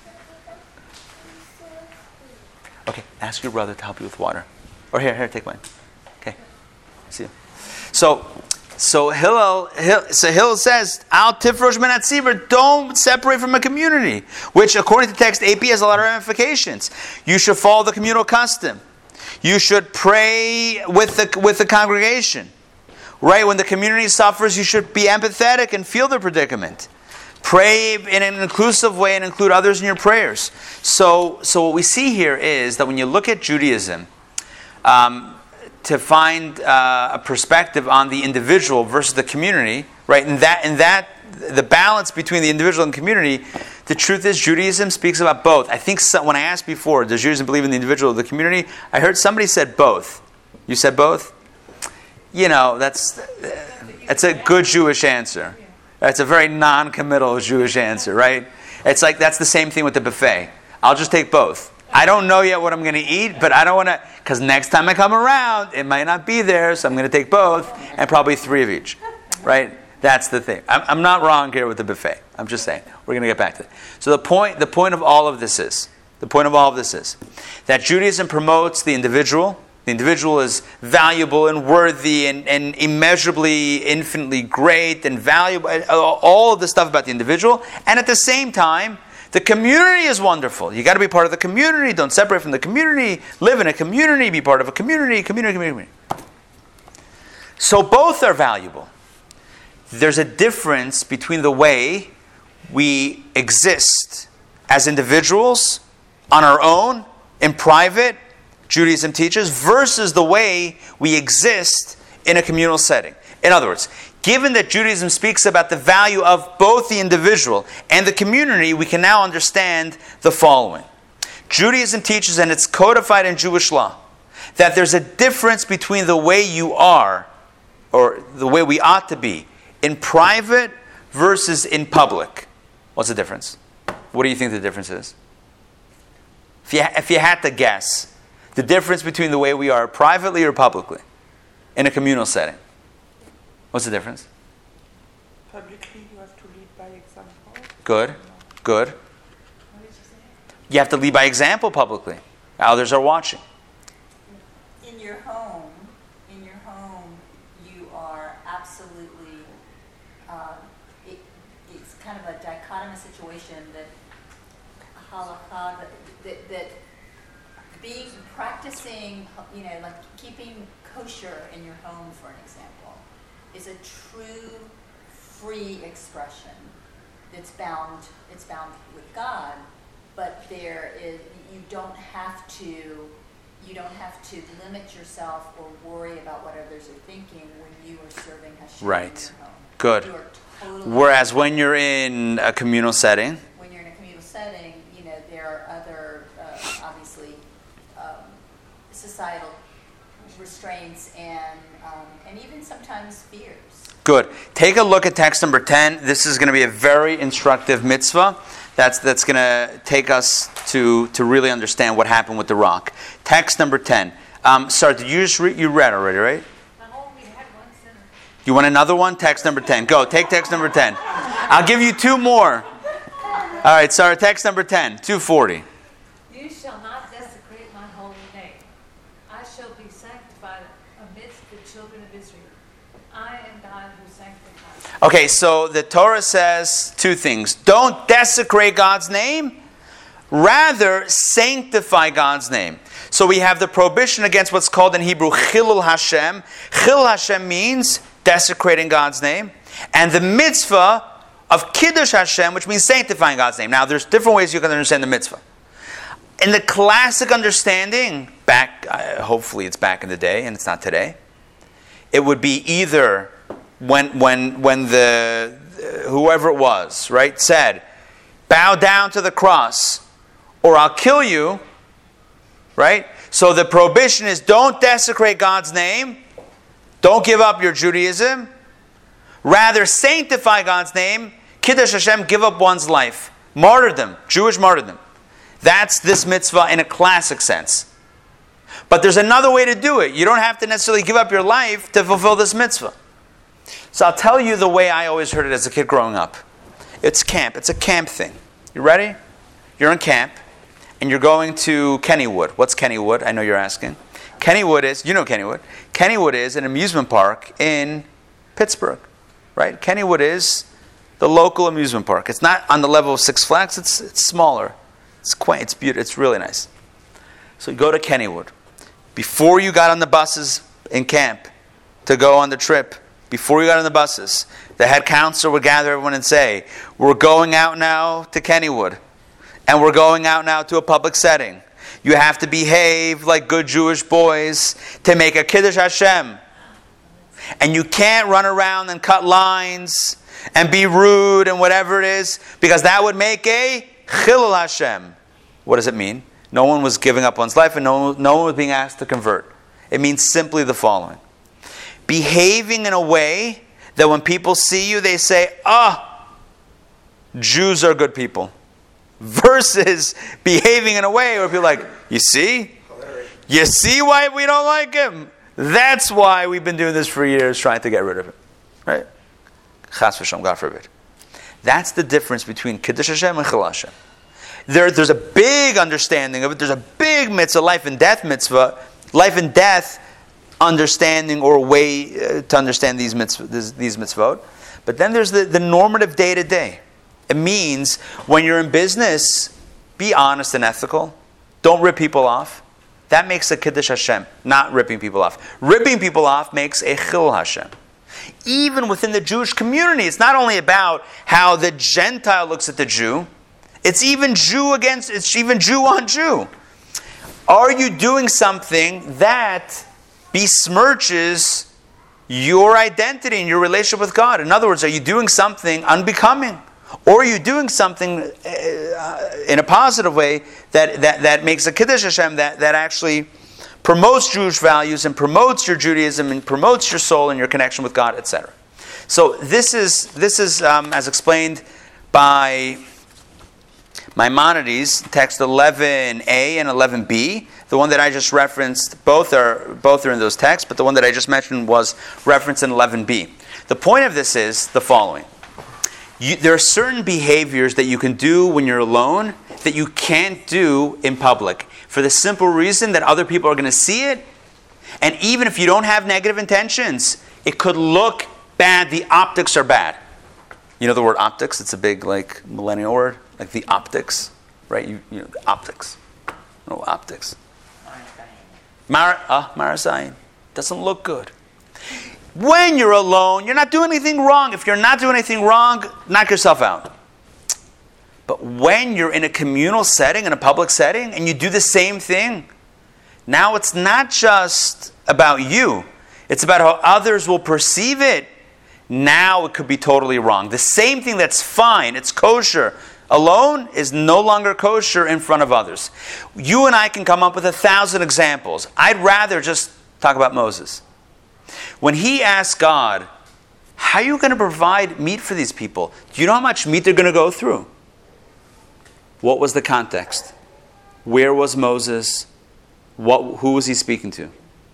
Okay, ask your brother to help you with water. Or here, here, take mine. Okay, see you. So, so Hillel, Hillel, so Hillel says, "Al tifrosh min hatzibur," don't separate from a community, which, according to text A P, has a lot of ramifications. You should follow the communal custom. You should pray with the with the congregation. Right, when the community suffers, you should be empathetic and feel their predicament. Pray in an inclusive way and include others in your prayers. So, so what we see here is that when you look at Judaism, um, to find uh, a perspective on the individual versus the community, right? And that, and that, the balance between the individual and community, the truth is Judaism speaks about both. I think so, when I asked before, does Judaism believe in the individual or the community? I heard somebody said both. You said both? You know, that's that's a good Jewish answer. That's a very non-committal Jewish answer, right? It's like that's the same thing with the buffet. I'll just take both. I don't know yet what I'm going to eat, but I don't want to, because next time I come around, it might not be there, so I'm going to take both, and probably three of each, right? That's the thing. I'm, I'm not wrong here with the buffet. I'm just saying. We're going to get back to it. So the point, the point of all of this is, the point of all of this is, that Judaism promotes the individual. The individual is valuable and worthy and, and immeasurably, infinitely great and valuable, all of the stuff about the individual. And at the same time, the community is wonderful. You got to be part of the community. Don't separate from the community. Live in a community. Be part of a community. Community, community. So both are valuable. There's a difference between the way we exist as individuals on our own, in private, Judaism teaches, versus the way we exist in a communal setting. In other words, given that Judaism speaks about the value of both the individual and the community, we can now understand the following. Judaism teaches, and it's codified in Jewish law, that there's a difference between the way you are, or the way we ought to be, in private versus in public. What's the difference? What do you think the difference is? If you, if you had to guess, the difference between the way we are privately or publicly in a communal setting. What's the difference? Publicly, you have to lead by example. Good. Good. What did you say? You have to lead by example publicly. Others are watching. In your home, in your home, you are absolutely, uh, it, it's kind of a dichotomous situation that halakha, that, that, that being, practicing, you know, like keeping kosher in your home, for an example, is a true free expression that's bound, it's bound with God, but there is, you don't have to, you don't have to limit yourself or worry about what others are thinking when you are serving Hashem Right. in your home. Good. You are totally. Whereas when you're in a communal setting, When you're in a communal setting, you know, there are other, uh, obviously, um, societal restraints and um, and even sometimes fears. Good. Take a look at text number ten. This is going to be a very instructive mitzvah. That's that's going to take us to, to really understand what happened with the rock. Text number ten. Um, sorry, did you just read? You read already, right? No, we had one sinner. You want another one? Text number ten. Go. Take text number ten. I'll give you two more. All right. Sorry. Text number ten. two forty. You shall not desecrate my holy name. I shall be sanctified amidst the children of Israel. I am God who sanctifies. Okay, so the Torah says two things. Don't desecrate God's name. Rather, sanctify God's name. So we have the prohibition against what's called in Hebrew Chilul Hashem. Chilul Hashem means desecrating God's name. And the mitzvah of Kiddush Hashem, which means sanctifying God's name. Now, there's different ways you can understand the mitzvah. In the classic understanding, back, uh, hopefully it's back in the day, and it's not today, it would be either when when when the uh, whoever it was, right, said, bow down to the cross, or I'll kill you, right? So the prohibition is don't desecrate God's name, don't give up your Judaism, rather sanctify God's name, Kiddush Hashem, give up one's life, martyrdom, Jewish martyrdom. That's this mitzvah in a classic sense. But there's another way to do it. You don't have to necessarily give up your life to fulfill this mitzvah. So I'll tell you the way I always heard it as a kid growing up. It's camp. It's a camp thing. You ready? You're in camp, and you're going to Kennywood. What's Kennywood? I know you're asking. Kennywood is, you know Kennywood. Kennywood is an amusement park in Pittsburgh, right? Kennywood is the local amusement park. It's not on the level of Six Flags. It's it's smaller. It's quaint. It's beautiful. It's really nice. So you go to Kennywood. Before you got on the buses in camp to go on the trip, before you got on the buses, the head counselor would gather everyone and say, we're going out now to Kennywood, and we're going out now to a public setting. You have to behave like good Jewish boys to make a Kiddush Hashem. And you can't run around and cut lines and be rude and whatever it is, because that would make a Chilul Hashem. What does it mean? No one was giving up one's life, and no, no one was being asked to convert. It means simply the following. Behaving in a way that when people see you, they say, ah, Jews are good people. Versus behaving in a way where people are like, you see? You see why we don't like him? That's why we've been doing this for years, trying to get rid of him. Right? Chas v'shalom, God forbid. That's the difference between Kiddush Hashem and Chilul Hashem. There, there's a big understanding of it. There's a big mitzvah, life and death mitzvah, life and death understanding or way uh, to understand these mitzvah, these, these mitzvot. But then there's the, the normative day to day. It means when you're in business, be honest and ethical. Don't rip people off. That makes a Kiddush Hashem, not ripping people off. Ripping people off makes a Chilul Hashem. Even within the Jewish community, it's not only about how the Gentile looks at the Jew. It's even Jew against, it's even Jew on Jew. Are you doing something that besmirches your identity and your relationship with God? In other words, are you doing something unbecoming? Or are you doing something uh, in a positive way that, that, that makes a Kiddush Hashem, that, that actually promotes Jewish values and promotes your Judaism and promotes your soul and your connection with God, et cetera. So this is, this is um, as explained by Maimonides, text eleven A and eleven B. The one that I just referenced, both are both are in those texts, but the one that I just mentioned was referenced in eleven B. The point of this is the following. You, there are certain behaviors that you can do when you're alone that you can't do in public, for the simple reason that other people are going to see it, and even if you don't have negative intentions, it could look bad. The optics are bad. You know the word optics? It's a big, like, millennial word. Like the optics, right? You, you know, optics. No optics. Mar, ah, Marasayan. Doesn't look good. When you're alone, you're not doing anything wrong. If you're not doing anything wrong, knock yourself out. But when you're in a communal setting, in a public setting, and you do the same thing, now it's not just about you. It's about how others will perceive it. Now it could be totally wrong. The same thing that's fine, it's kosher, alone is no longer kosher in front of others. You and I can come up with a thousand examples. I'd rather just talk about Moses. When he asked God, how are you going to provide meat for these people? Do you know how much meat they're going to go through? What was the context? Where was Moses? What, who was he speaking to?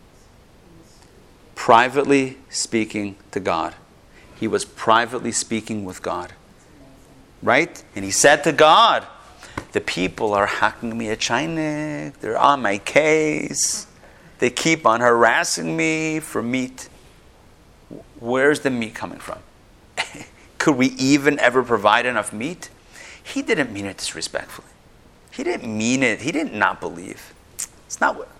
Privately speaking to God. He was privately speaking with God. Right? And he said to God, the people are hacking me a chinik. They're on my case. They keep on harassing me for meat. Where's the meat coming from? Could we even ever provide enough meat? He didn't mean it disrespectfully. He didn't mean it. He did not believe. It's not what.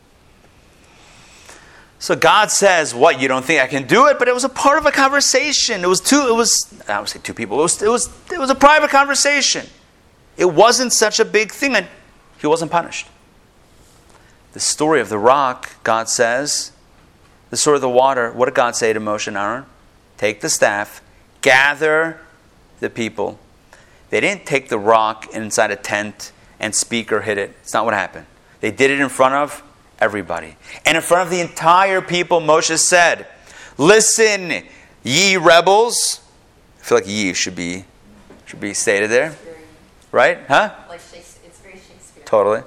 So God says, what, you don't think I can do it? But it was a part of a conversation. It was two, it was, I would say two people. It was, it was, it was a private conversation. It wasn't such a big thing, and he wasn't punished. The story of the rock, God says, the story of the water, what did God say to Moshe and Aaron? Take the staff, gather the people. They didn't take the rock inside a tent and speak or hit it. It's not what happened. They did it in front of everybody. And in front of the entire people, Moshe said, listen, ye rebels. I feel like ye should be should be stated there. Right? Huh? Like Shakespeare. It's very Shakespeare. Totally.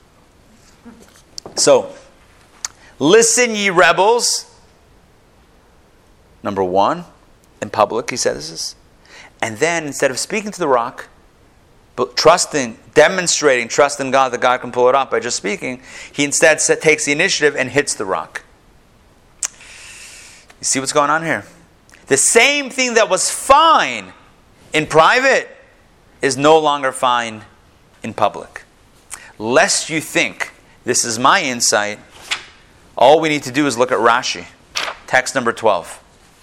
So, listen, ye rebels. Number one, in public, he says this. And then, instead of speaking to the rock, but trusting, demonstrating trust in God that God can pull it up by just speaking, he instead set, takes the initiative and hits the rock. You see what's going on here? The same thing that was fine in private is no longer fine in public. Lest you think this is my insight, all we need to do is look at Rashi, text number twelve.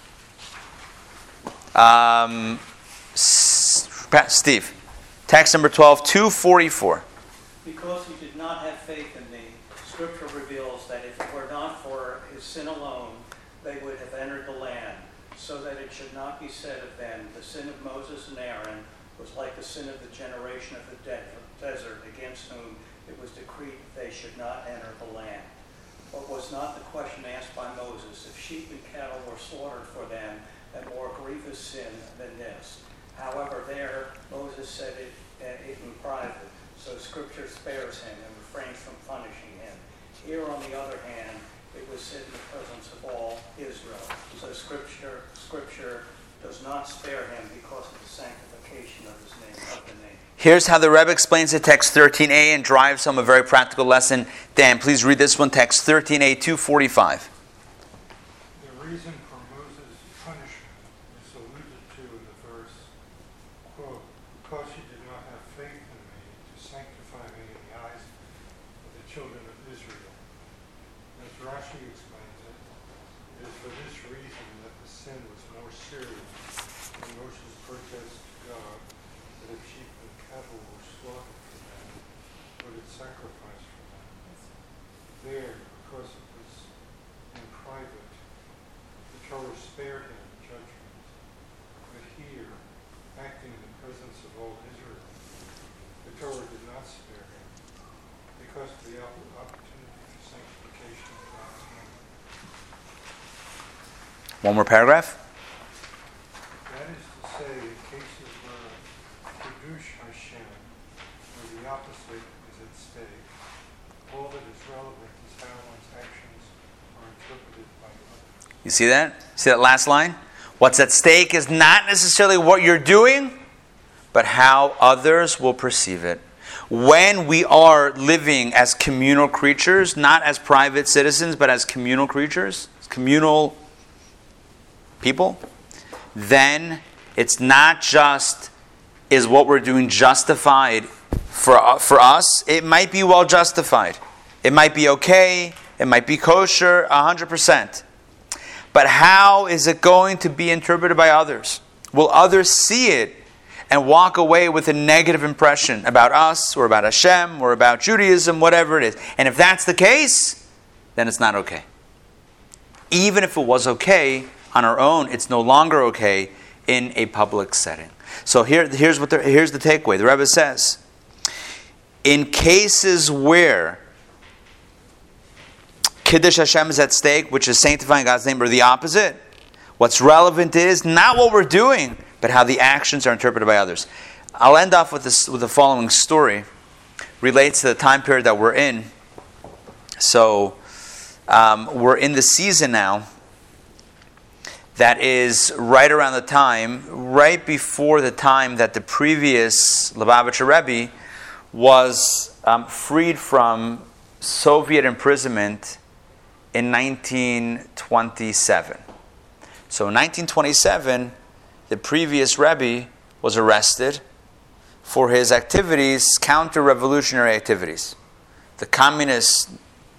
Um, Steve, text number twelve, two forty-four. Because he did not have faith in me, Scripture reveals that if it were not for his sin alone, they would have entered the land, so that it should not be said of them, the sin of Moses and Aaron was like the sin of the generation of the de- desert, against whom it was decreed they should not enter the land. But was not the question asked by Moses, if sheep and cattle were slaughtered for them, a more grievous sin than this? However, there Moses said it, uh, it in private, so Scripture spares him and refrains from punishing him. Here, on the other hand, it was said in the presence of all Israel. So Scripture, Scripture does not spare him because of the sanctification of his name, of the name. Here's how the Rebbe explains the text thirteen a and drives home a very practical lesson. Dan, please read this one, text thirteen a, two forty-five. The reason for Moses' punishment is alluded to in the verse, quote, because you did not have faith in me to sanctify me in the eyes of the children of Israel. As Rashi explains it, it is for this reason that the sin was more serious than Moses' protest to God that if sheep and cattle were slaughtered for them, would it sacrifice for them? There, because it was in private, the Torah spared him judgment. But here, acting in the presence of all Israel, the Torah did not spare him because of the opportunity for sanctification of God's name. One more paragraph. That is to say, in cases where Kiddush Hashem, where the opposite is at stake, all that is relevant is how one's actions are interpreted by others. You see that? See that last line? What's at stake is not necessarily what you're doing, but how others will perceive it. When we are living as communal creatures, not as private citizens, but as communal creatures, communal people, then it's not just is what we're doing justified for, for us. It might be well justified. It might be okay. It might be kosher, one hundred percent. But how is it going to be interpreted by others? Will others see it and walk away with a negative impression about us or about Hashem or about Judaism, whatever it is? And if that's the case, then it's not okay. Even if it was okay on our own, it's no longer okay in a public setting. So here, here's what the, here's the takeaway. The Rebbe says, in cases where Kiddush Hashem is at stake, which is sanctifying God's name, or the opposite. What's relevant is not what we're doing, but how the actions are interpreted by others. I'll end off with this with the following story. Relates to the time period that we're in. So um, we're in the season now that is right around the time, right before the time that the previous Lubavitcher Rebbe was um, freed from Soviet imprisonment in nineteen twenty-seven. So in nineteen twenty-seven, the previous Rebbe was arrested for his activities, counter-revolutionary activities. The Communist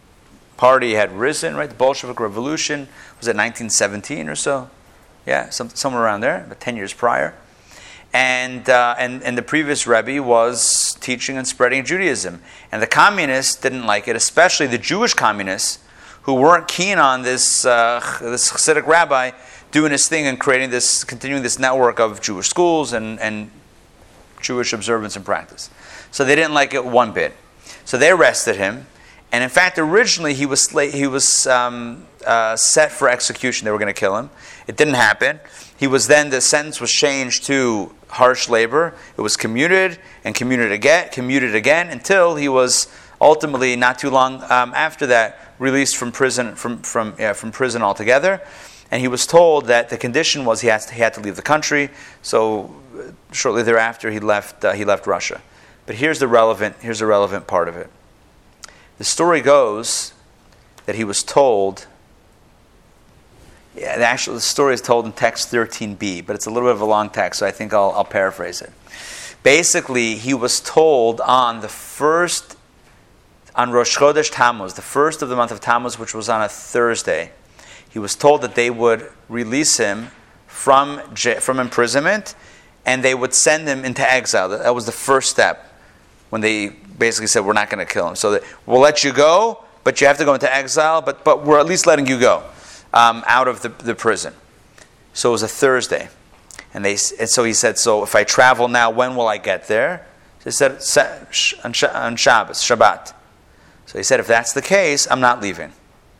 Party had risen, right? The Bolshevik Revolution was at nineteen seventeen or so. Yeah, some, somewhere around there, about ten years prior. And, uh, and and the previous Rebbe was teaching and spreading Judaism. And the communists didn't like it, especially the Jewish communists, who weren't keen on this, uh, this Hasidic rabbi doing his thing and creating this, continuing this network of Jewish schools and, and Jewish observance and practice. So they didn't like it one bit. So they arrested him. And in fact, originally he was sla- he was um, uh, set for execution. They were going to kill him. It didn't happen. He was then, the sentence was changed to harsh labor. It was commuted and commuted again, commuted again until he was ultimately, not too long um, after that, released from prison from from yeah, from prison altogether. And he was told that the condition was he had to, he had to leave the country. So uh, shortly thereafter, he left uh, he left Russia. But here's the relevant here's the relevant part of it. The story goes that he was told. Yeah, the actual the story is told in text thirteen b, but it's a little bit of a long text, so I think I'll, I'll paraphrase it. Basically, he was told on the first, on Rosh Chodesh Tammuz, the first of the month of Tammuz, which was on a Thursday, he was told that they would release him from from imprisonment, and they would send him into exile. That was the first step, when they basically said, we're not going to kill him. So that we'll let you go, but you have to go into exile, but but we're at least letting you go um, out of the, the prison. So it was a Thursday. And they and so he said, so if I travel now, when will I get there? So he said, on Shabbos, Shabbat. So he said, if that's the case, I'm not leaving.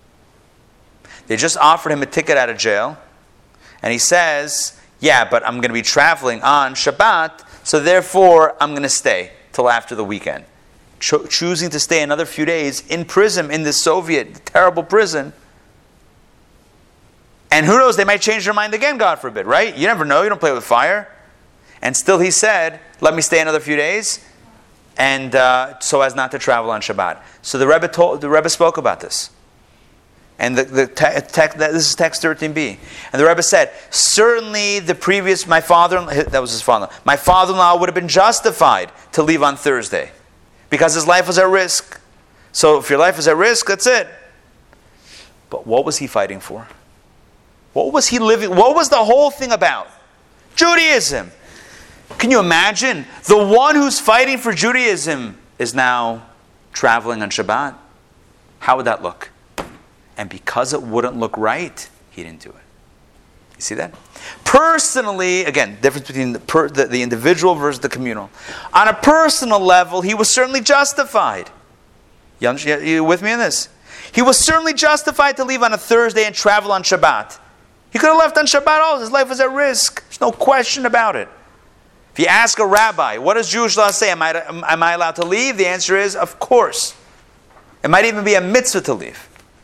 They just offered him a ticket out of jail. And he says, yeah, but I'm going to be traveling on Shabbat, so therefore I'm going to stay till after the weekend. Cho- choosing to stay another few days in prison, in this Soviet terrible prison. And who knows, they might change their mind again, God forbid, right? You never know, you don't play with fire. And still he said, let me stay another few days, and uh, so as not to travel on Shabbat. So the Rebbe told, the Rebbe spoke about this. And the, the te- te- this is text thirteen b. And the Rebbe said, certainly the previous, my father, that was his father-in-law, my father-in-law would have been justified to leave on Thursday because his life was at risk. So if your life is at risk, that's it. But what was he fighting for? What was he living, what was the whole thing about? Judaism. Can you imagine? The one who's fighting for Judaism is now traveling on Shabbat. How would that look? And because it wouldn't look right, he didn't do it. You see that? Personally, again, difference between the, per, the, the individual versus the communal. On a personal level, he was certainly justified. You, you with me on this? He was certainly justified to leave on a Thursday and travel on Shabbat. He could have left on Shabbat also. His life was at risk. There's no question about it. If you ask a rabbi, what does Jewish law say? Am I, am I allowed to leave? The answer is, of course. It might even be a mitzvah to leave.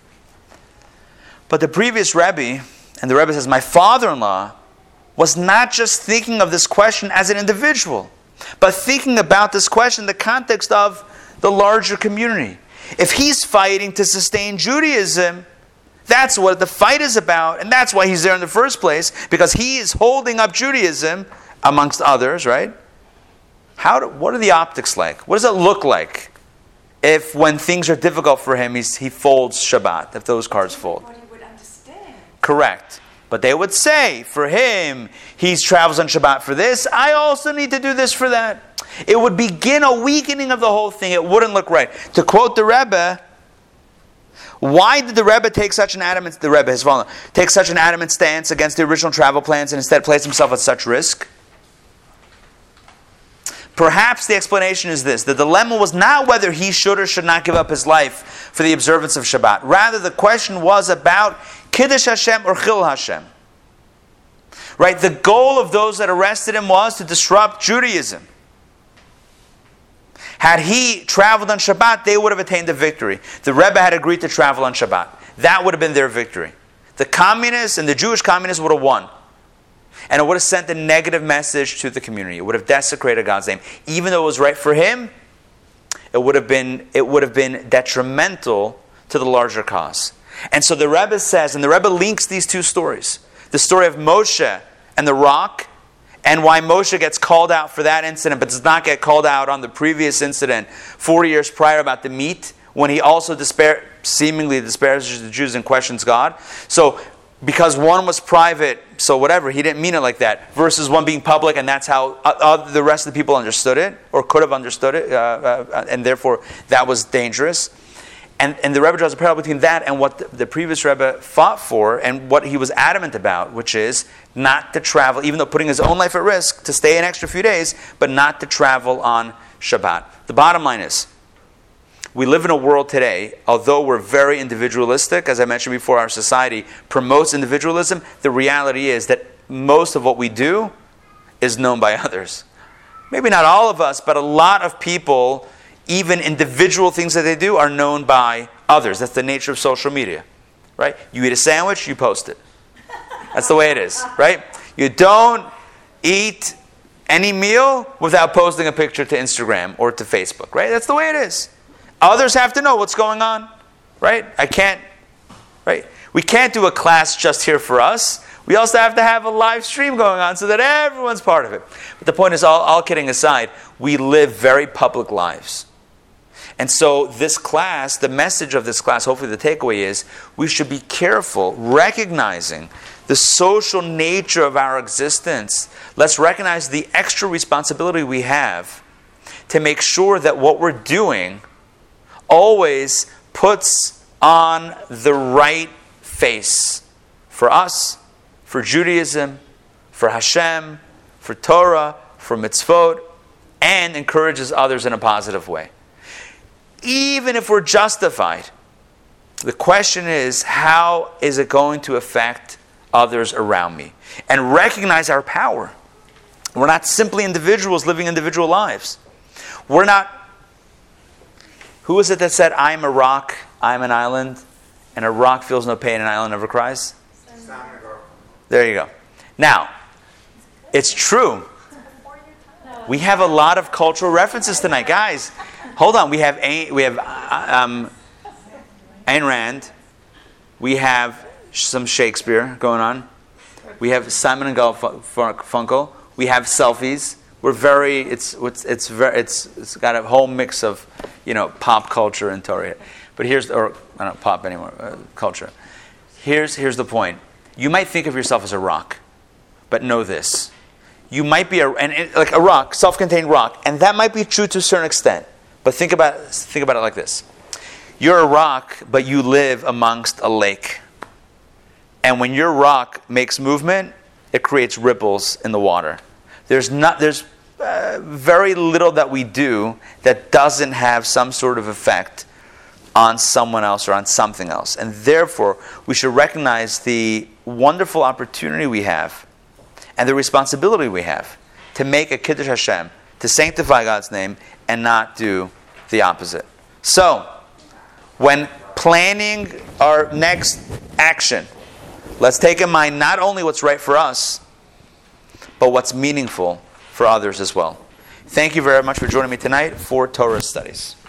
But the previous Rebbe, and the Rebbe says, my father-in-law was not just thinking of this question as an individual, but thinking about this question in the context of the larger community. If he's fighting to sustain Judaism, that's what the fight is about, and that's why he's there in the first place, because he is holding up Judaism, amongst others, right? How do, what are the optics like? What does it look like if, when things are difficult for him, he's, he folds Shabbat, if those cards fold? Everybody would understand. Correct. But they would say, for him, he travels on Shabbat for this, I also need to do this for that. It would begin a weakening of the whole thing. It wouldn't look right. To quote the Rebbe, why did the Rebbe take such an adamant, the Rebbe, his father, take such an adamant stance against the original travel plans and instead place himself at such risk? perhaps the explanation is this. The dilemma was not whether he should or should not give up his life for the observance of Shabbat. Rather, the question was about Kiddush Hashem or Chil Hashem. Right? The goal of those that arrested him was to disrupt Judaism. Had he traveled on Shabbat, they would have attained a victory. The Rebbe had agreed to travel on Shabbat. That would have been their victory. The communists and the Jewish communists would have won. And it would have sent a negative message to the community. It would have desecrated God's name. Even though it was right for him, it would have been, it would have been detrimental to the larger cause. And so the Rebbe says, and the Rebbe links these two stories. The story of Moshe and the rock, and why Moshe gets called out for that incident, but does not get called out on the previous incident forty years prior about the meat, when he also despair, seemingly disparages the Jews and questions God. So, because one was private, so whatever, he didn't mean it like that, versus one being public, and that's how uh, uh, the rest of the people understood it, or could have understood it, uh, uh, and therefore that was dangerous. And, and the Rebbe draws a parallel between that and what the, the previous Rebbe fought for and what he was adamant about, which is not to travel, even though putting his own life at risk, to stay an extra few days, but not to travel on Shabbat. The bottom line is, we live in a world today, although we're very individualistic, as I mentioned before, our society promotes individualism, the reality is that most of what we do is known by others. Maybe not all of us, but a lot of people, even individual things that they do, are known by others. That's the nature of social media, right? You eat a sandwich, you post it. That's the way it is, right? You don't eat any meal without posting a picture to Instagram or to Facebook, right? That's the way it is. Others have to know what's going on, right? I can't, right? We can't do a class just here for us. We also have to have a live stream going on so that everyone's part of it. But the point is, all, all kidding aside, we live very public lives. And so this class, the message of this class, hopefully the takeaway is, we should be careful, recognizing the social nature of our existence. Let's recognize the extra responsibility we have to make sure that what we're doing always puts on the right face for us, for Judaism, for Hashem, for Torah, for mitzvot, and encourages others in a positive way. Even if we're justified, the question is, how is it going to affect others around me? And recognize our power. We're not simply individuals living individual lives. We're not... Who is it that said, I'm a rock, I'm an island, and a rock feels no pain, and an island never cries? There you go. Now, it's true. We have a lot of cultural references tonight. Guys, hold on. We have we have um, Ayn Rand. We have some Shakespeare going on. We have Simon and Garfunkel. We have selfies. We're very. It's it's it's very. It's it's got a whole mix of, you know, pop culture and Torah. But here's or I don't know, pop anymore uh, culture. Here's here's the point. You might think of yourself as a rock, but know this: you might be a and it, like a rock, self-contained rock, and that might be true to a certain extent. But think about think about it like this: you're a rock, but you live amongst a lake. And when your rock makes movement, it creates ripples in the water. There's not there's uh, very little that we do that doesn't have some sort of effect on someone else or on something else. And therefore, we should recognize the wonderful opportunity we have and the responsibility we have to make a Kiddush Hashem, to sanctify God's name, and not do the opposite. So, when planning our next action, let's take in mind not only what's right for us, but what's meaningful for others as well. Thank you very much for joining me tonight for Torah Studies.